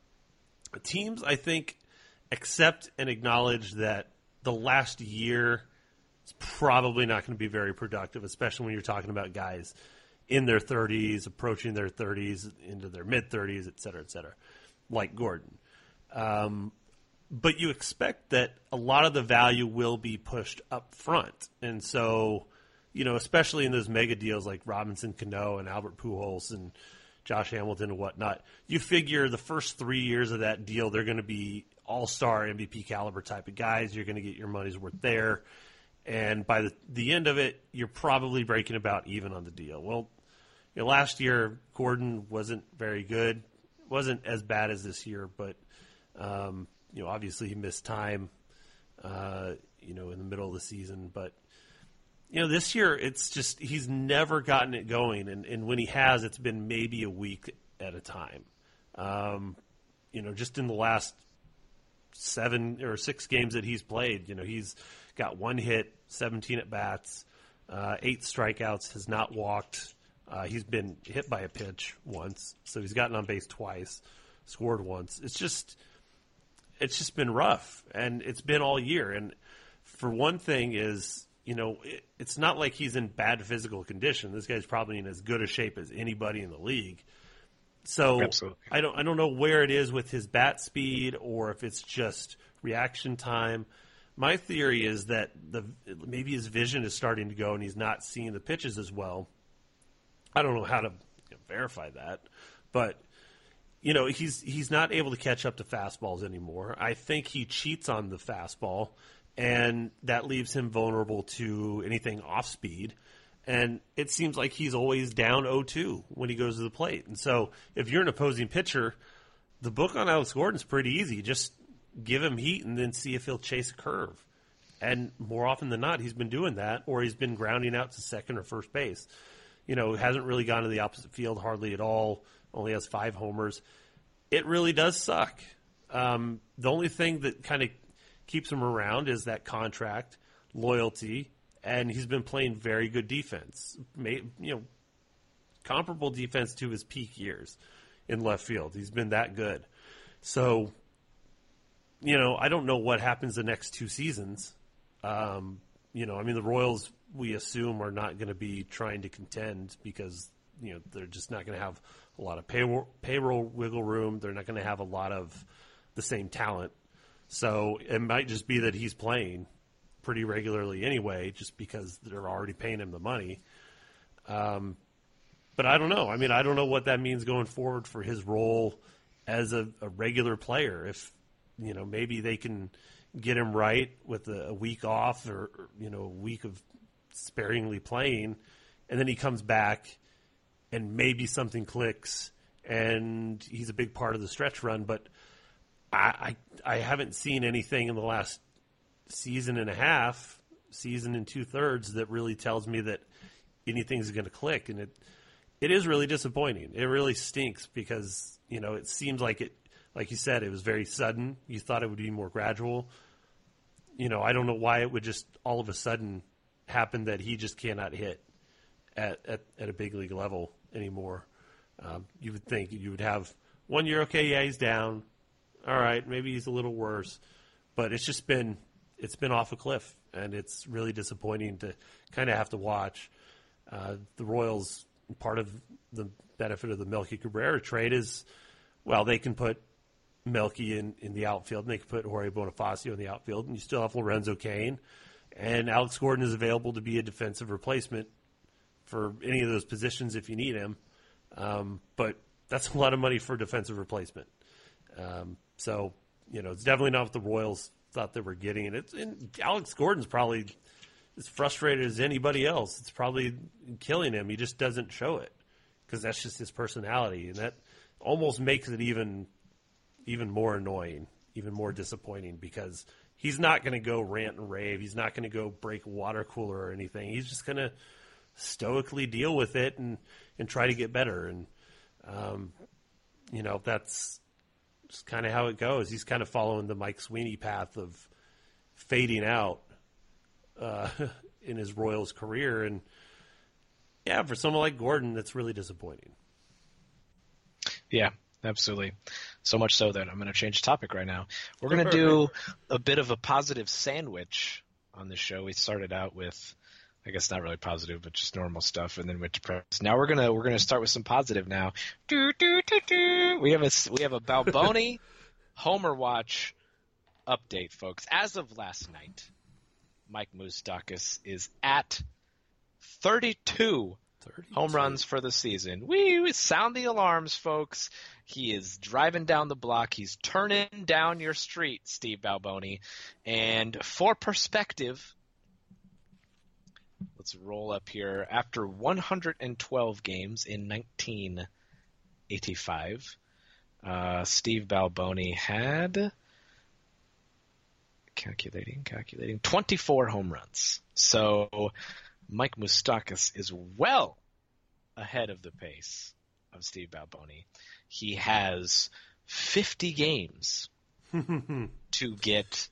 teams, I think, accept and acknowledge that the last year is probably not going to be very productive, especially when you're talking about guys in their thirties, approaching their thirties, into their mid-thirties, et cetera, et cetera, like Gordon. Um, but you expect that a lot of the value will be pushed up front. And so, you know, especially in those mega deals like Robinson Cano and Albert Pujols and Josh Hamilton and whatnot, you figure the first three years of that deal, they're going to be all-star M V P caliber type of guys. You're going to get your money's worth there. And by the, the end of it, you're probably breaking about even on the deal. Well, you know, last year, Gordon wasn't very good. Wasn't as bad as this year, but, um, you know, obviously he missed time, uh, you know, in the middle of the season. But, you know, this year it's just he's never gotten it going, and, and when he has, it's been maybe a week at a time. Um, you know, just in the last seven or six games that he's played, you know, he's got one hit, seventeen at-bats, uh, eight strikeouts, has not walked. Uh, he's been hit by a pitch once, so he's gotten on base twice, scored once. It's just it's just been rough, and it's been all year. And for one thing is, you know, it, it's not like he's in bad physical condition. This guy's probably in as good a shape as anybody in the league. So Absolutely. I don't I don't know where it is with his bat speed or if it's just reaction time. My theory is that the maybe his vision is starting to go and he's not seeing the pitches as well. I don't know how to you know, verify that, but you know, he's he's not able to catch up to fastballs anymore. I think he cheats on the fastball, and that leaves him vulnerable to anything off speed. And it seems like he's always down oh two when he goes to the plate. And so if you're an opposing pitcher, the book on Alex Gordon's pretty easy. Just give him heat and then see if he'll chase a curve. And more often than not, he's been doing that, or he's been grounding out to second or first base. You know, hasn't really gone to the opposite field hardly at all, only has five homers. It really does suck. Um, the only thing that kind of keeps him around is that contract, loyalty, and he's been playing very good defense. May, you know, comparable defense to his peak years in left field. He's been that good. So, you know, I don't know what happens the next two seasons. Um, you know, I mean, the Royals, we assume, are not going to be trying to contend because, you know, they're just not going to have a lot of payroll, payroll wiggle room. They're not going to have a lot of the same talent. So it might just be that he's playing pretty regularly anyway, just because they're already paying him the money. Um, but I don't know. I mean, I don't know what that means going forward for his role as a, a regular player. If, you know, maybe they can get him right with a, a week off or, you know, a week of sparingly playing, and then he comes back and maybe something clicks and he's a big part of the stretch run. But I, I, I haven't seen anything in the last season and a half, season and two thirds that really tells me that anything's going to click. And it, it is really disappointing. It really stinks because, you know, it seems like it, like you said, it was very sudden. You thought it would be more gradual. You know, I don't know why it would just all of a sudden happen that he just cannot hit at, at, at a big league level anymore. Um, you would think you would have one year, okay, yeah, he's down. All right, maybe he's a little worse. But it's just been it's been off a cliff, and it's really disappointing to kind of have to watch. Uh, the Royals, part of the benefit of the Melky Cabrera trade is, well, they can put Melky in, in the outfield, and they can put Jorge Bonifacio in the outfield, and you still have Lorenzo Cain. And Alex Gordon is available to be a defensive replacement for any of those positions if you need him. Um, but that's a lot of money for a defensive replacement. Um, so, you know, it's definitely not what the Royals thought they were getting. And, it's, and Alex Gordon's probably as frustrated as anybody else. It's probably killing him. He just doesn't show it because that's just his personality. And that almost makes it even even more annoying, even more disappointing, because he's not going to go rant and rave. He's not going to go break a water cooler or anything. He's just going to stoically deal with it and, and try to get better. And, um, you know, that's just kind of how it goes. He's kind of following the Mike Sweeney path of fading out uh, in his Royals career. And, yeah, for someone like Gordon, that's really disappointing. Yeah, absolutely. So much so that I'm going to change topic right now. We're going to do a bit of a positive sandwich on the show. We started out with, I guess not really positive, but just normal stuff, and then went to press. Now we're gonna we're gonna start with some positive now. Do, do, do, do. We have a we have a Balboni Homer Watch update, folks. As of last night, Mike Moustakas is at thirty-two, thirty-two home runs for the season. We sound the alarms, folks. He is driving down the block. He's turning down your street, Steve Balboni. And for perspective, let's roll up here. After one hundred twelve games in nineteen eighty-five, uh, Steve Balboni had, calculating, calculating, twenty-four home runs. So Mike Moustakas is well ahead of the pace of Steve Balboni. He has fifty games to get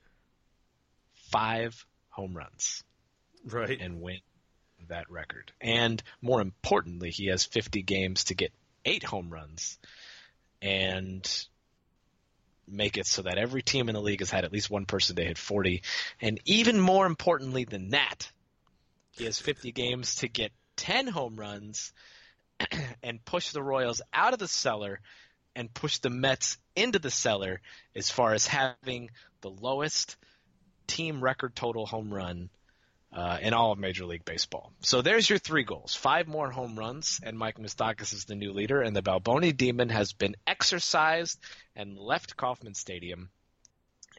five home runs. Right. And win that record. And more importantly, he has fifty games to get eight home runs and make it so that every team in the league has had at least one person to hit forty. And even more importantly than that, he has fifty games to get ten home runs and push the Royals out of the cellar and push the Mets into the cellar as far as having the lowest team record total home run Uh, in all of Major League Baseball. So there's your three goals. Five more home runs, and Mike Moustakas is the new leader, and the Balboni Demon has been exorcised and left Kauffman Stadium.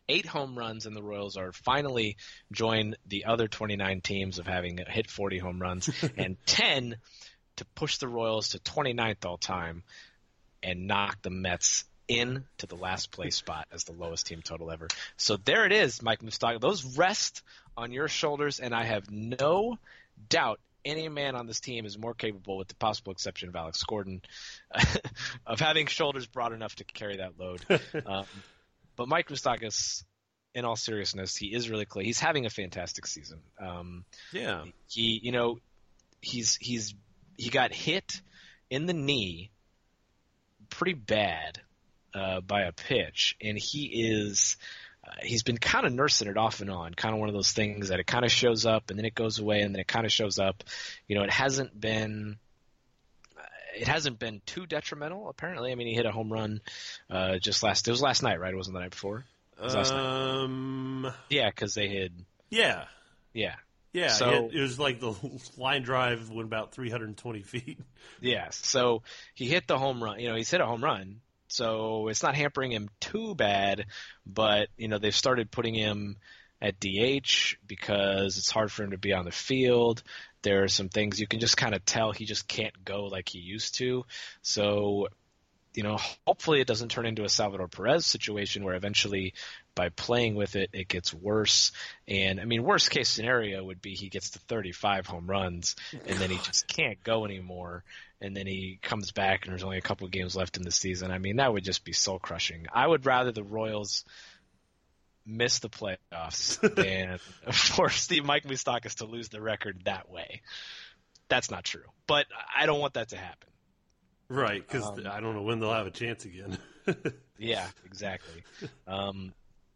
eight home runs, and the Royals are finally join the other twenty-nine teams of having hit forty home runs, and ten to push the Royals to twenty-ninth all time and knock the Mets into the last place spot as the lowest team total ever. So there it is, Mike Moustakas. Those rest on your shoulders, and I have no doubt any man on this team is more capable, with the possible exception of Alex Gordon, of having shoulders broad enough to carry that load. um, but Mike Moustakas, in all seriousness, he is really clear. He's having a fantastic season. Um, yeah. He, you know, he's he's he got hit in the knee pretty bad uh, by a pitch, and he is. Uh, he's been kind of nursing it off and on, kind of one of those things that it kind of shows up and then it goes away and then it kind of shows up. You know, it hasn't been uh, it hasn't been too detrimental, apparently. I mean, he hit a home run uh, just last – it was last night, right? It wasn't the night before? It was last um, night. Yeah, because they had – Yeah. Yeah. Yeah, so, it, it was like the line drive went about three hundred twenty feet. Yeah, so he hit the home run. You know, he's hit a home run. So it's not hampering him too bad, but, you know, they've started putting him at D H because it's hard for him to be on the field. There are some things you can just kind of tell he just can't go like he used to. So, you know, hopefully it doesn't turn into a Salvador Perez situation where eventually by playing with it, it gets worse. And, I mean, worst case scenario would be he gets to thirty-five home runs and then he just can't go anymore. And then he comes back and there's only a couple of games left in the season. I mean, that would just be soul crushing. I would rather the Royals miss the playoffs than force Steve Mike Moustakas to lose the record that way. That's not true. But I don't want that to happen. Right, because um, I don't know when they'll have a chance again. Yeah, exactly. Um,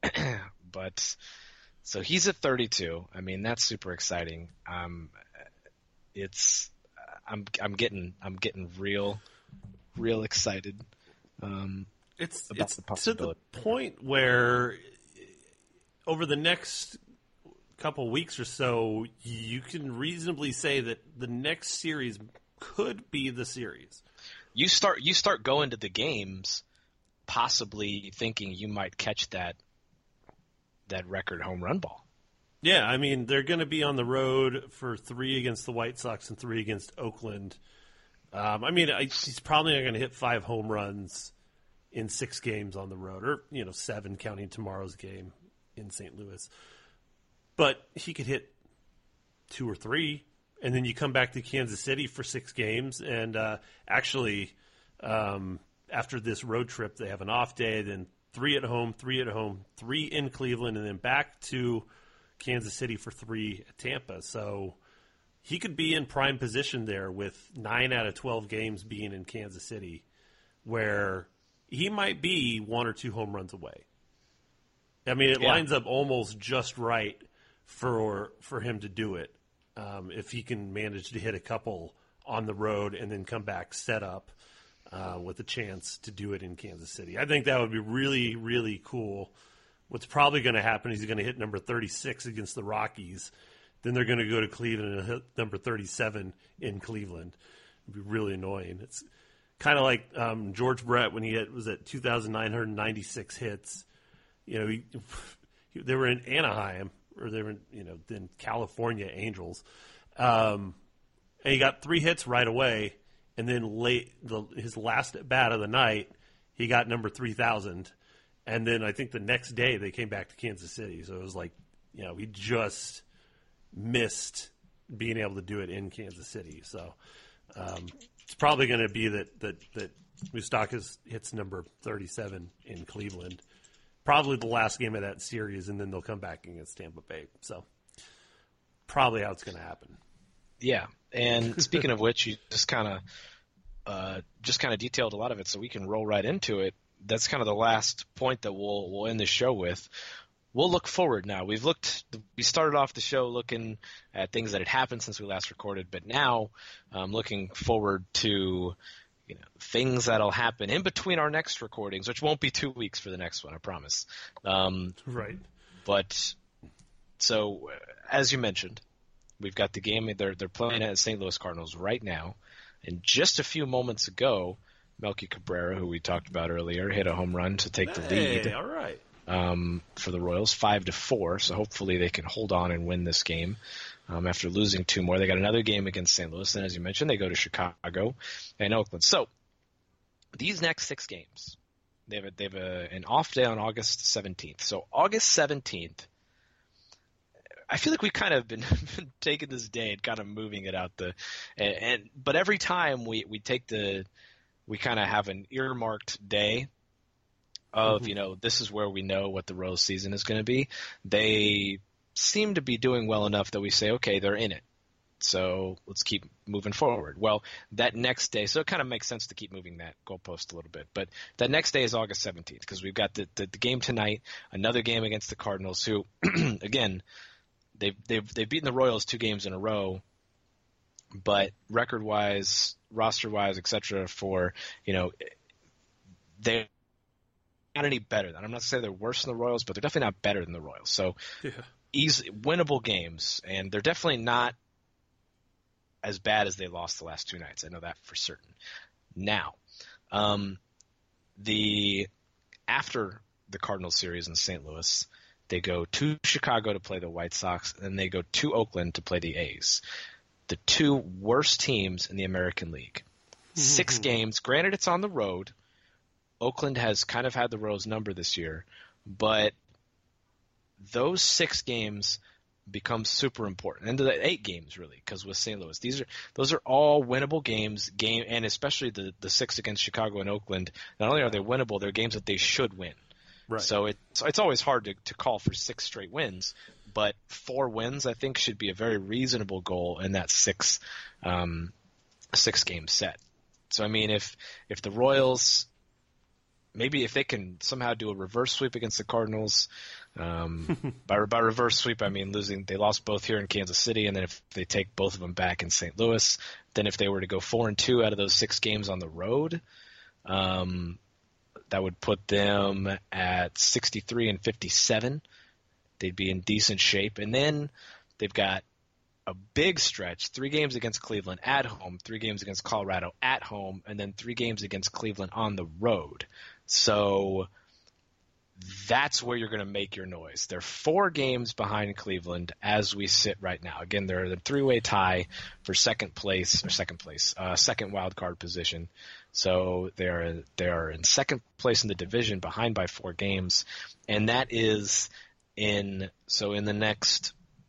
but so he's at thirty-two. I mean, that's super exciting. Um, it's I'm I'm getting I'm getting real real excited. Um, it's about it's the to possibility. the point where over the next couple weeks or so, you can reasonably say that the next series could be the series. You start you start going to the games possibly thinking you might catch that that record home run ball. Yeah, I mean, they're going to be on the road for three against the White Sox and three against Oakland. Um, I mean, I, he's probably not going to hit five home runs in six games on the road, or, you know, seven counting tomorrow's game in Saint Louis. But he could hit two or three, and then you come back to Kansas City for six games. And uh, actually, um, after this road trip, they have an off day, then three at home, three at home, three in Cleveland, and then back to Kansas City for three at Tampa. So he could be in prime position there with nine out of twelve games being in Kansas City, where he might be one or two home runs away. I mean, it Yeah. lines up almost just right for for him to do it, um, if he can manage to hit a couple on the road and then come back set up uh, with a chance to do it in Kansas City. I think that would be really, really cool. What's probably going to happen is he's going to hit number thirty-six against the Rockies. Then they're going to go to Cleveland and hit number thirty-seven in Cleveland. It'd be really annoying. It's kind of like um, George Brett when he hit, was at two thousand nine hundred ninety-six hits. You know, he, he, they were in Anaheim, or they were in, you know, then California Angels. Um, and he got three hits right away. And then late, the, his last at bat of the night, he got number three thousand. And then I think the next day they came back to Kansas City. So it was like, you know, he just missed being able to do it in Kansas City. So um, it's probably going to be that that that Moustakas hits number thirty-seven in Cleveland, probably the last game of that series, and then they'll come back against Tampa Bay. So probably how it's going to happen. Yeah, and speaking of which, you just kind of uh, just kind of detailed a lot of it, so we can roll right into it. That's kind of the last point that we'll we'll end the show with. We'll look forward now. We've looked. We started off the show looking at things that had happened since we last recorded, but now um, looking forward to you know things that'll happen in between our next recordings, which won't be two weeks for the next one, I promise. Um, right. But so, as you mentioned, we've got the game. They're they're playing at Saint Louis Cardinals right now, and just a few moments ago, Melky Cabrera, who we talked about earlier, hit a home run to take the Hey, lead. all right. um, for the Royals, five to four. So hopefully they can hold on and win this game. Um, after losing two more, they got another game against Saint Louis. Then, as you mentioned, they go to Chicago and Oakland. So these next six games, they have a, they have a, an off day on August seventeenth. So August seventeenth, I feel like we've kind of been, been taking this day and kind of moving it out the, and, and but every time we, we take the, we kind of have an earmarked day of, mm-hmm. you know, this is where we know what the Royals season is going to be. They seem to be doing well enough that we say, okay, they're in it. So let's keep moving forward. Well, that next day, so it kind of makes sense to keep moving that goalpost a little bit. But that next day is August seventeenth because we've got the, the, the game tonight, another game against the Cardinals who, again, they've, they've, they've beaten the Royals two games in a row, but record-wise, roster-wise, et cetera, for, you know, they're not any better than. I'm not saying they're worse than the Royals, but they're definitely not better than the Royals. So yeah. Easy, winnable games, and they're definitely not as bad as they lost the last two nights. I know that for certain. Now, um, the after the Cardinals series in Saint Louis, they go to Chicago to play the White Sox, and then they go to Oakland to play the A's. The two worst teams in the American League. Mm-hmm. Six games. Granted, it's on the road. Oakland has kind of had the Royals number this year, but those six games become super important, and the eight games really, because with Saint Louis, these are those are all winnable games. Game and especially the the six against Chicago and Oakland. Not only are they winnable, they're games that they should win. Right. So it's it's always hard to to call for six straight wins, but four wins I think should be a very reasonable goal in that six um, six game set. So I mean, if if the Royals maybe if they can somehow do a reverse sweep against the Cardinals. Um, by, by reverse sweep, I mean losing. They lost both here in Kansas City, and then if they take both of them back in Saint Louis, then if they were to go four and two out of those six games on the road, um, that would put them at sixty-three and fifty-seven. They'd be in decent shape, and then they've got a big stretch: three games against Cleveland at home, three games against Colorado at home, and then three games against Cleveland on the road. So that's where you're going to make your noise. They're four games behind Cleveland as we sit right now. Again, they're the three-way tie for second place or second place, uh, second wild card position. So they're they're in second place in the division, behind by four games, and that is in so in the next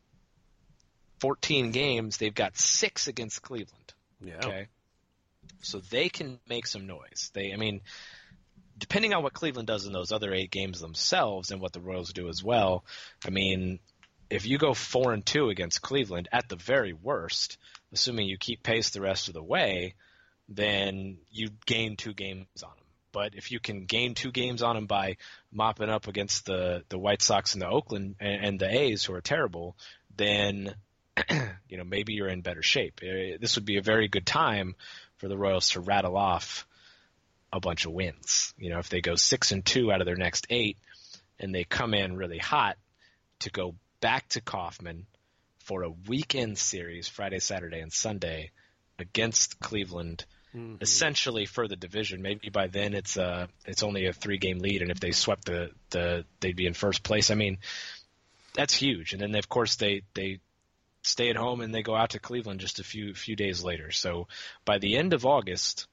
fourteen games, they've got six against Cleveland. Yeah. Okay, so they can make some noise. They, I mean. Depending on what Cleveland does in those other eight games themselves and what the Royals do as well, I mean, if you go four and two against Cleveland, at the very worst, assuming you keep pace the rest of the way, then you gain two games on them. But if you can gain two games on them by mopping up against the, the White Sox and the Oakland and, and the A's, who are terrible, then you know maybe you're in better shape. This would be a very good time for the Royals to rattle off a bunch of wins. You know, if they go six and two out of their next eight and they come in really hot, to go back to Kauffman for a weekend series, Friday, Saturday, and Sunday against Cleveland, mm-hmm. essentially for the division. Maybe by then it's a, it's only a three game lead. And if they swept the, the, they'd be in first place. I mean, that's huge. And then of course they, they stay at home and they go out to Cleveland just a few, few days later. So by the end of August,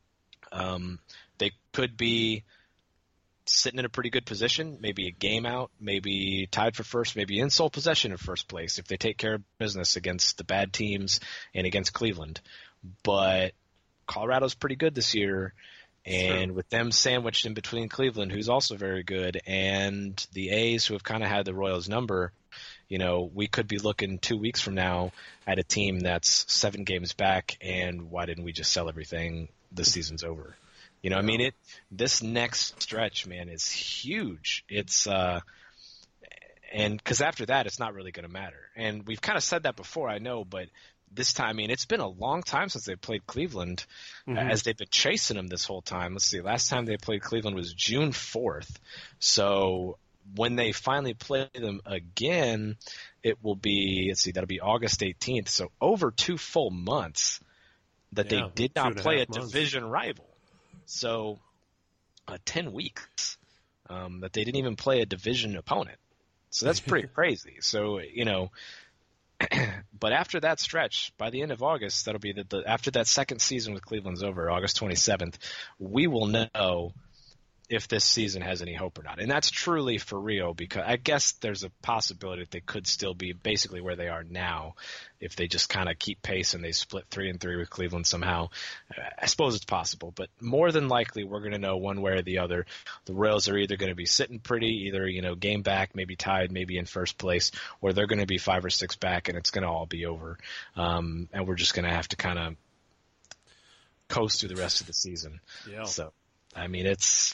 Um, they could be sitting in a pretty good position, maybe a game out, maybe tied for first, maybe in sole possession of first place if they take care of business against the bad teams and against Cleveland. But Colorado's pretty good this year, and sure. with them sandwiched in between Cleveland, who's also very good, and the A's, who have kind of had the Royals number, you know, we could be looking two weeks from now at a team that's seven games back, and why didn't we just sell everything? The season's over. You know, I mean, it. This next stretch, man, is huge. It's uh, and because after that, it's not really going to matter. And we've kind of said that before, I know, but this time, I mean, it's been a long time since they played Cleveland, mm-hmm. as they've been chasing them this whole time. Let's see, last time they played Cleveland was June fourth. So when they finally play them again, it will be. Let's see, that'll be August eighteenth. So over two full months. That yeah, they did not play a, a division rival. So uh, ten weeks. um, that they didn't even play a division opponent. So that's pretty crazy. So, you know, but after that stretch, by the end of August, that'll be the, the after that second season with Cleveland's over, August twenty-seventh, we will know if this season has any hope or not. And that's truly for real, because I guess there's a possibility that they could still be basically where they are now if they just kind of keep pace and they split three and three with Cleveland somehow. I suppose it's possible, but more than likely we're going to know one way or the other. The Royals are either going to be sitting pretty, either, you know, game back, maybe tied, maybe in first place, or they're going to be five or six back and it's going to all be over. Um, and we're just going to have to kind of coast through the rest of the season. Yeah. So, I mean, it's,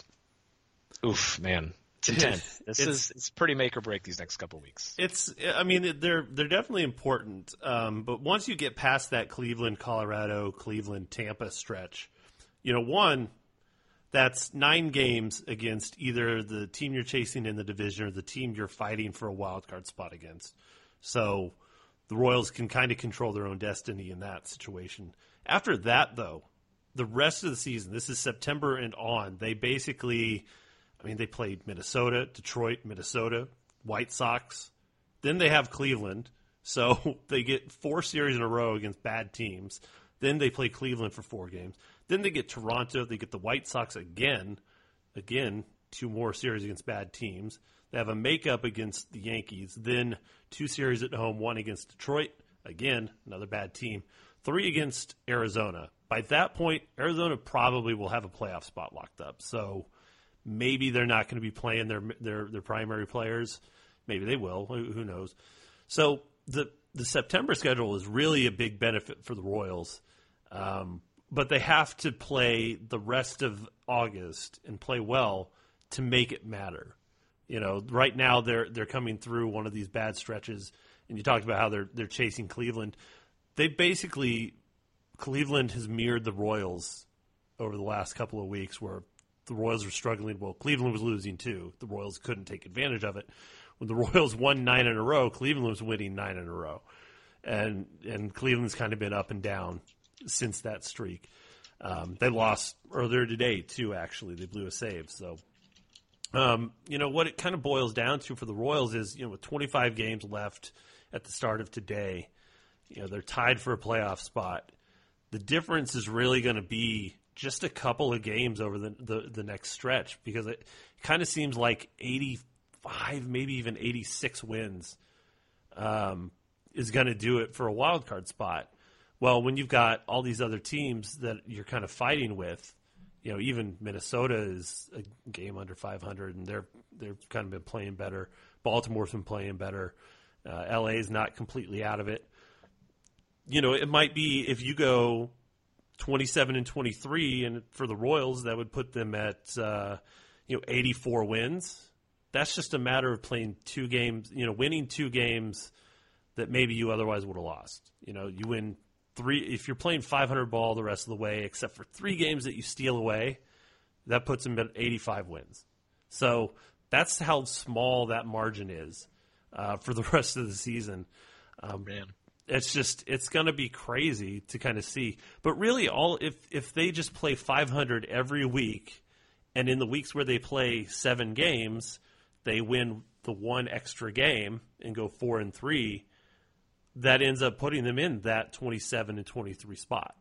oof, man, it's intense. This it's, is it's pretty make or break these next couple of weeks. It's, I mean, they're they're definitely important. Um, but once you get past that Cleveland, Colorado, Cleveland, Tampa stretch, you know, one, that's nine games against either the team you're chasing in the division or the team you're fighting for a wild card spot against. So the Royals can kind of control their own destiny in that situation. After that, though, the rest of the season, this is September and on, they basically, I mean, they played Minnesota, Detroit, Minnesota, White Sox. Then they have Cleveland. So they get four series in a row against bad teams. Then they play Cleveland for four games. Then they get Toronto. They get the White Sox again. Again, two more series against bad teams. They have a makeup against the Yankees. Then two series at home, one against Detroit. Again, another bad team. Three against Arizona. By that point, Arizona probably will have a playoff spot locked up. So maybe they're not going to be playing their their their primary players. Maybe they will. Who, who knows? So the the September schedule is really a big benefit for the Royals, um, but they have to play the rest of August and play well to make it matter. You know, right now they're they're coming through one of these bad stretches, and you talked about how they're they're chasing Cleveland. They basically Cleveland has mirrored the Royals over the last couple of weeks, where the Royals were struggling. Well, Cleveland was losing too. The Royals couldn't take advantage of it. When the Royals won nine in a row, Cleveland was winning nine in a row. And and Cleveland's kind of been up and down since that streak. Um, they lost earlier today too, actually. They blew a save. So, um, you know, what it kind of boils down to for the Royals is, you know, with twenty-five games left at the start of today, you know, they're tied for a playoff spot. The difference is really going to be just a couple of games over the, the, the next stretch, because it kind of seems like eighty-five, maybe even eighty-six wins um, is going to do it for a wild card spot. Well, when you've got all these other teams that you're kind of fighting with, you know, even Minnesota is a game under five hundred, and they're they've kind of been playing better. Baltimore's been playing better. Uh, L A's not completely out of it. You know, it might be if you go twenty-seven and twenty-three, and for the Royals, that would put them at uh, you know eighty-four wins. That's just a matter of playing two games, you know, winning two games that maybe you otherwise would have lost. You know, you win three if you're playing five hundred ball the rest of the way, except for three games that you steal away, that puts them at eighty-five wins. So that's how small that margin is uh, for the rest of the season. Um, Man. It's just it's going to be crazy to kind of see. But really, all if if they just play five hundred every week, and in the weeks where they play seven games, they win the one extra game and go four and three, that ends up putting them in that twenty-seven and twenty-three spot.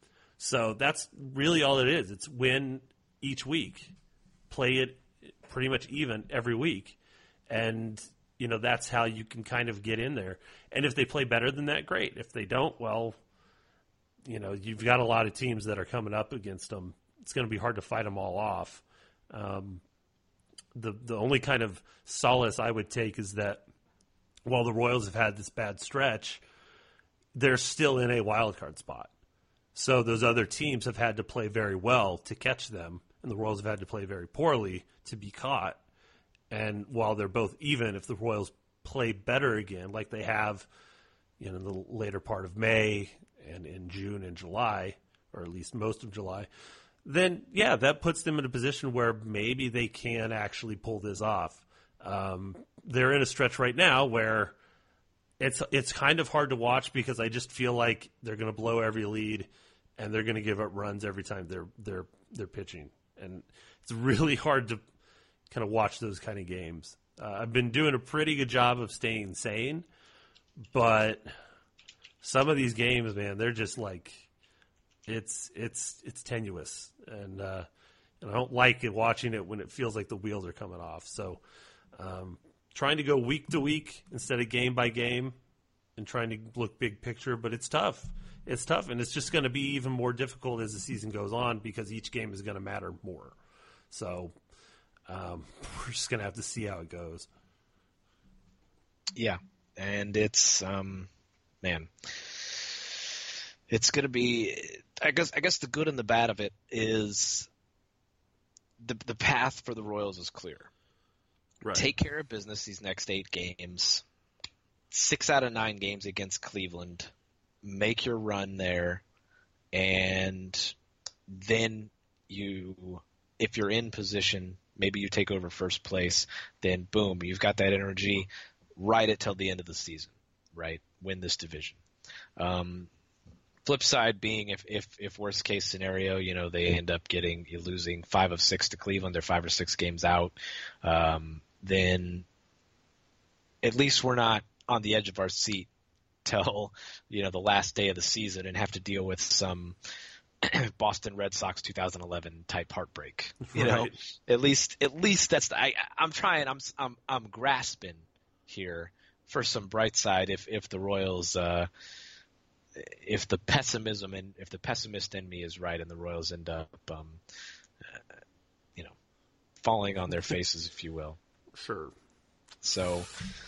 So that's really all it is. It's win each week, play it pretty much even every week, and you know, that's how you can kind of get in there. And if they play better than that, great. If they don't, well, you know, you've got a lot of teams that are coming up against them. It's going to be hard to fight them all off. Um, the the only kind of solace I would take is that while the Royals have had this bad stretch, they're still in a wild card spot. So those other teams have had to play very well to catch them, and the Royals have had to play very poorly to be caught. And while they're both even, if the Royals play better again, like they have, you know, in the later part of May and in June and July, or at least most of July, then, yeah, that puts them in a position where maybe they can actually pull this off. Um, they're in a stretch right now where it's it's kind of hard to watch, because I just feel like they're going to blow every lead and they're going to give up runs every time they're they're they're pitching, and it's really hard to kind of watch those kind of games. Uh, I've been doing a pretty good job of staying sane, but some of these games, man, they're just like it's it's it's tenuous, and, uh, and I don't like it watching it when it feels like the wheels are coming off. So, um, trying to go week to week instead of game by game, and trying to look big picture, but it's tough. It's tough, and it's just going to be even more difficult as the season goes on because each game is going to matter more. So um, we're just going to have to see how it goes. Yeah, and it's um, man, it's going to be. I guess I guess the good and the bad of it is the the path for the Royals is clear. Right. Take care of business these next eight games. Six out of nine games against Cleveland. Make your run there, and then you, if you're in position, maybe you take over first place, then boom, you've got that energy. Ride it till the end of the season, right? Win this division. Um, flip side being if, if, if worst case scenario, you know, they end up getting, losing five of six to Cleveland, they're five or six games out, um, then at least we're not on the edge of our seat till, you know, the last day of the season and have to deal with some Boston Red Sox two thousand eleven type heartbreak. You know, Right. at least at least that's the, I I'm trying I'm I'm I'm grasping here for some bright side if if the Royals uh if the pessimism and if the pessimist in me is right and the Royals end up um uh, you know, falling on their faces, if you will. Sure. So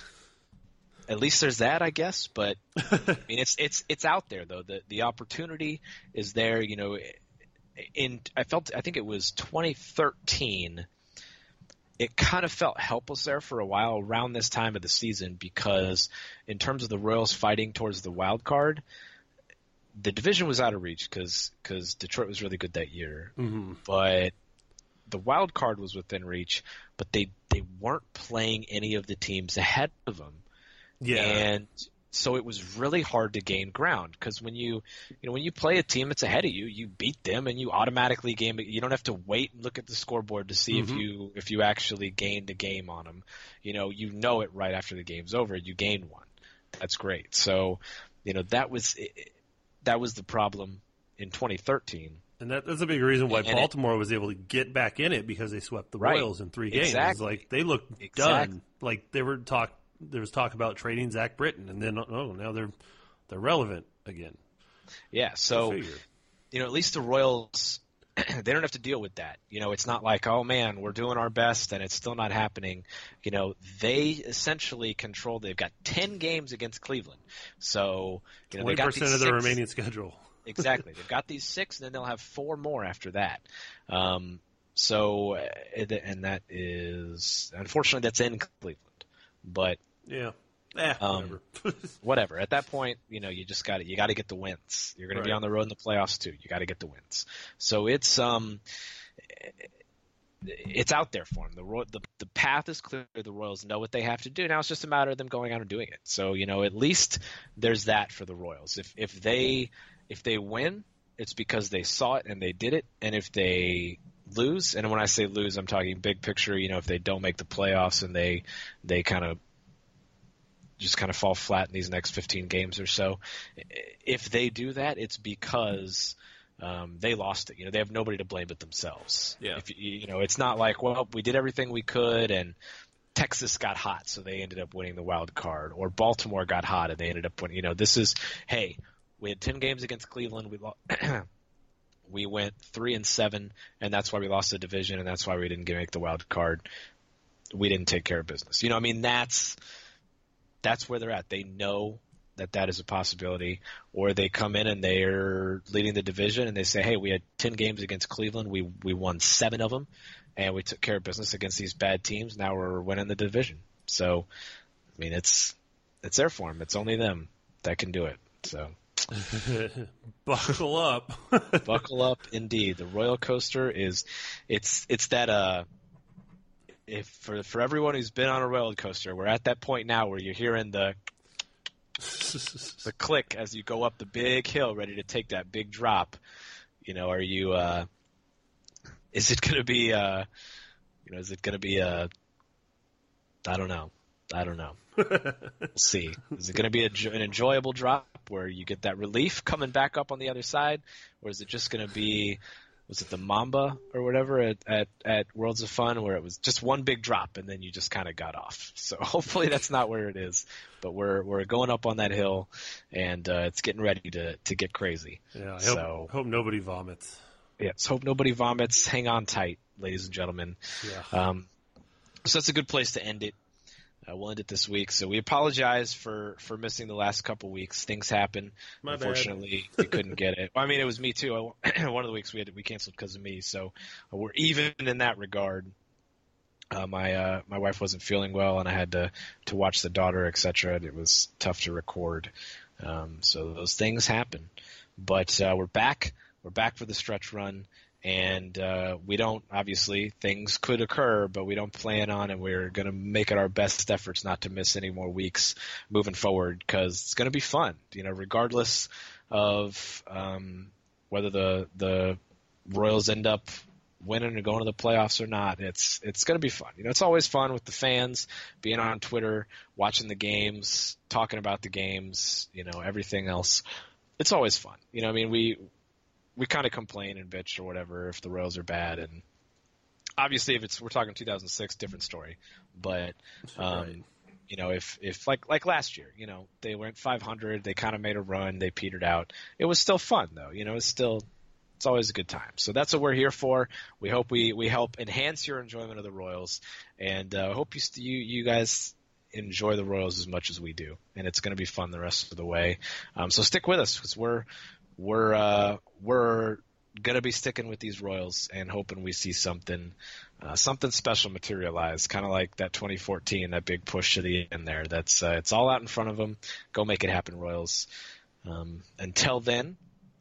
at least there's that, I guess. But I mean, it's it's it's out there though. The the opportunity is there. You know, in I felt I think it was twenty thirteen. It kind of felt helpless there for a while around this time of the season because in terms of the Royals fighting towards the wild card, the division was out of reach because because Detroit was really good that year. Mm-hmm. But the wild card was within reach, but they they weren't playing any of the teams ahead of them. Yeah. And so it was really hard to gain ground because when you, you know, when you play a team that's ahead of you, you beat them and you automatically game it. You don't have to wait and look at the scoreboard to see Mm-hmm. if you if you actually gained a game on them. You know, you know it right after the game's over. You gained one. That's great. So, you know, that was that was the problem in twenty thirteen. And that, that's a big reason why And it- Baltimore was able to get back in it because they swept the Right. Royals in three games. Exactly. Like they looked Exactly. done. Like they were talk. There was talk about trading Zach Britton, and then oh, now they're they're relevant again. Yeah. So. Go figure. You know, at least the Royals, they don't have to deal with that. You know, it's not like, oh, man, we're doing our best and it's still not happening. You know, they essentially control – they've got ten games against Cleveland. So, you know, twenty they got percent these of the six, remaining schedule. Exactly. They've got these six, and then they'll have four more after that. Um, so, uh, and that is – unfortunately, that's in Cleveland. But – Yeah. Eh, Um, whatever. whatever. At that point, you know, you just got to you got to get the wins. You're going to be Right. on the road in the playoffs too. You got to get the wins. So it's um, it's out there for them. The, Roy- the the path is clear. The Royals know what they have to do. Now it's just a matter of them going out and doing it. So you know, at least there's that for the Royals. If if they if they win, it's because they saw it and they did it. And if they lose, and when I say lose, I'm talking big picture. You know, if they don't make the playoffs and they they kind of just kind of fall flat in these next fifteen games or so. If they do that, it's because um, they lost it. You know, they have nobody to blame but themselves. Yeah. If you, you know, it's not like, well, we did everything we could and Texas got hot, so they ended up winning the wild card, or Baltimore got hot and they ended up winning. You know, this is, hey, we had ten games against Cleveland. We lost. We went three and seven, and that's why we lost the division, and that's why we didn't get make the wild card. We didn't take care of business. You know, I mean, that's. That's where they're at. They know that that is a possibility, or they come in and they're leading the division and they say, hey, we had ten games against Cleveland. We we won seven of them, and we took care of business against these bad teams. Now we're winning the division. So, I mean, it's it's there for them. It's only them that can do it. So, Buckle up. buckle up, indeed. The roller coaster is it's it's that uh. If for for everyone who's been on a roller coaster, we're at that point now where you're hearing the the click as you go up the big hill, ready to take that big drop. You know, are you? Uh, is it going to be? Uh, You know, is it going to be a? I don't know. I don't know. We'll see. Is it going to be a, an enjoyable drop where you get that relief coming back up on the other side, or is it just going to be? Was it the Mamba or whatever at, at, at Worlds of Fun where it was just one big drop and then you just kind of got off? So hopefully that's not where it is. But we're we're going up on that hill, and uh, it's getting ready to, to get crazy. Yeah, I so, hope, hope nobody vomits. Yeah, let's hope nobody vomits. Hang on tight, ladies and gentlemen. Yeah. Um, so that's a good place to end it. Uh, we'll end it this week. So we apologize for, for missing the last couple weeks. Things happen. My Unfortunately, we couldn't get it. Well, I mean, it was me too. I, one of the weeks we had we canceled because of me. So uh, we're even in that regard. Uh, my uh, my wife wasn't feeling well, and I had to, to watch the daughter, et cetera. It was tough to record. Um, so those things happen. But uh, we're back. We're back for the stretch run. And uh, we don't, obviously, things could occur, but we don't plan on it. We're going to make it our best efforts not to miss any more weeks moving forward because it's going to be fun, you know, regardless of um, whether the the Royals end up winning or going to the playoffs or not. It's it's going to be fun. You know, it's always fun with the fans, being on Twitter, watching the games, talking about the games, you know, everything else. It's always fun. You know, I mean, we – we kind of complain and bitch or whatever if the Royals are bad, and obviously if it's we're talking two thousand six, different story. But um, right. you know, if if like like last year, you know, they went five hundred, they kind of made a run, they petered out. It was still fun though, you know. It's still it's always a good time. So that's what we're here for. We hope we we help enhance your enjoyment of the Royals, and uh, hope you you you guys enjoy the Royals as much as we do, and it's going to be fun the rest of the way. Um, so stick with us because we're. We're uh, we're gonna be sticking with these Royals and hoping we see something uh, something special materialize, kind of like that twenty fourteen, that big push to the end there. That's uh, it's all out in front of them. Go make it happen, Royals. Um, until then,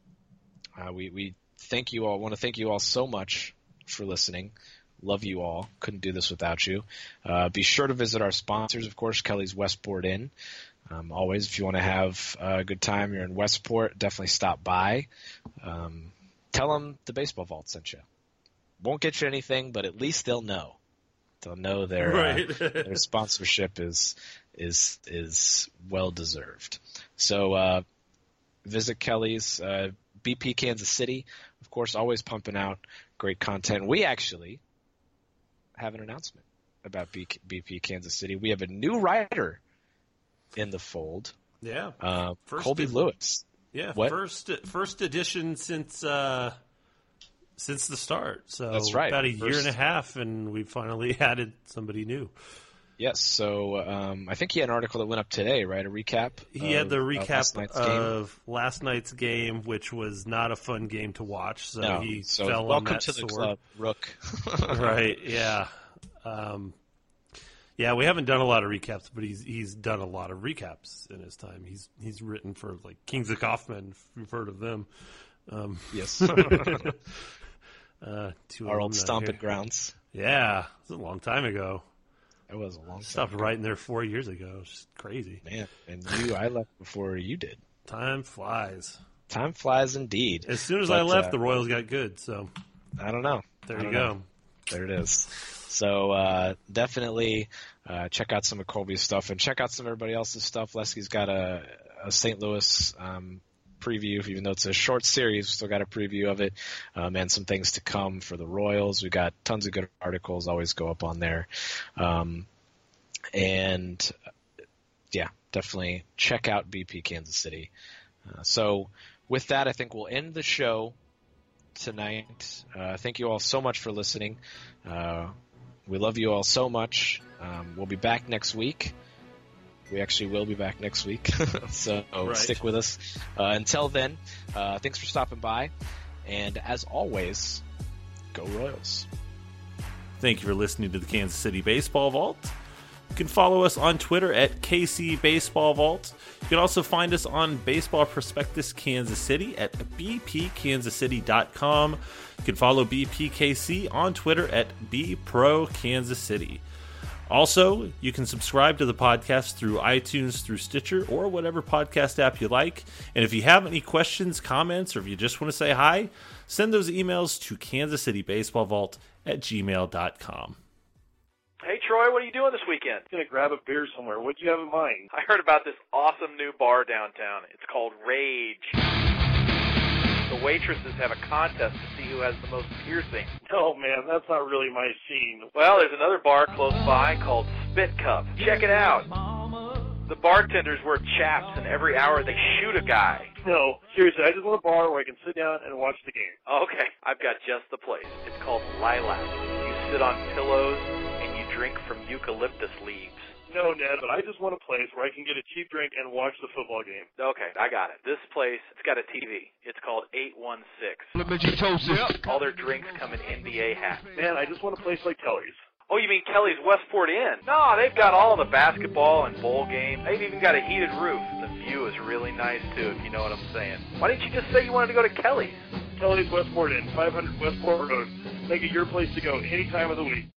uh, we we thank you all. Want to thank you all so much for listening. Love you all. Couldn't do this without you. Uh, be sure to visit our sponsors, of course, Kelly's Westport Inn. Um, always, if you want to have a good time, you're in Westport, definitely stop by. Um, tell them the Baseball Vault sent you. Won't get you anything, but at least they'll know. They'll know their right. uh, their sponsorship is is is well deserved. So uh, visit Kelly's uh, B P Kansas City. Of course, always pumping out great content. We actually have an announcement about B P Kansas City. We have a new writer in the fold. Yeah. Uh, first Colby ed- Lewis. Yeah, what? first first edition since uh, since the start. So that's right. About a first... year and a half, and we finally added somebody new. Yes. So um, I think he had an article that went up today, right? A recap. He of, had the recap last night's of last night's game, which was not a fun game to watch. So no. he so fell welcome on that to the sword. club, Rook. Right. Yeah. Um, Yeah, we haven't done a lot of recaps, but he's he's done a lot of recaps in his time. He's he's written for like Kings of Kaufman, if you've heard of them. Um, yes. uh, Our old stomping grounds. Yeah, it was a long time ago. It was a long time Stopped ago. writing there four years ago. It's just crazy. Man, and you, I left before you did. Time flies. Time flies indeed. As soon as but, I left, uh, the Royals got good. So I don't know. there I you don't go. know. There it is. So uh, definitely uh, check out some of Colby's stuff and check out some of everybody else's stuff. Leski's got a, a Saint Louis um, preview, even though it's a short series, we still got a preview of it, um, and some things to come for the Royals. We got tons of good articles always go up on there. Um, and yeah, definitely check out B P Kansas City. Uh, so with that, I think we'll end the show tonight. Uh, thank you all so much for listening. Uh, we love you all so much. Um, we'll be back next week. We actually will be back next week. so right. Stick with us. Uh, until then, uh, thanks for stopping by. And as always, go Royals. Thank you for listening to the Kansas City Baseball Vault. You can follow us on Twitter at K C Baseball Vault. You can also find us on Baseball Prospectus Kansas City at b p kansas city dot com. You can follow B P K C on Twitter at b pro kansas city. Also, you can subscribe to the podcast through iTunes, through Stitcher, or whatever podcast app you like. And if you have any questions, comments, or if you just want to say hi, send those emails to kansas city baseball vault at gmail dot com. Hey, Troy, what are you doing this weekend? Gonna grab a beer somewhere. What do you have in mind? I heard about this awesome new bar downtown. It's called Rage. The waitresses have a contest to see who has the most piercing. No, man, that's not really my scene. Well, there's another bar close by called Spit Cup. Check it out. The bartenders wear chaps, and every hour they shoot a guy. No, seriously, I just want a bar where I can sit down and watch the game. Okay, I've got just the place. It's called Lilac. You sit on pillows and you drink from eucalyptus leaves. No, Ned, but I just want a place where I can get a cheap drink and watch the football game. Okay, I got it. This place, it's got a T V. It's called eight one six. All their drinks come in N B A hats. Man, I just want a place like Kelly's. Oh, you mean Kelly's Westport Inn? No, they've got all the basketball and bowl games. They've even got a heated roof. The view is really nice, too, if you know what I'm saying. Why didn't you just say you wanted to go to Kelly's? Kelly's Westport Inn, five hundred Westport Road. Make it your place to go any time of the week.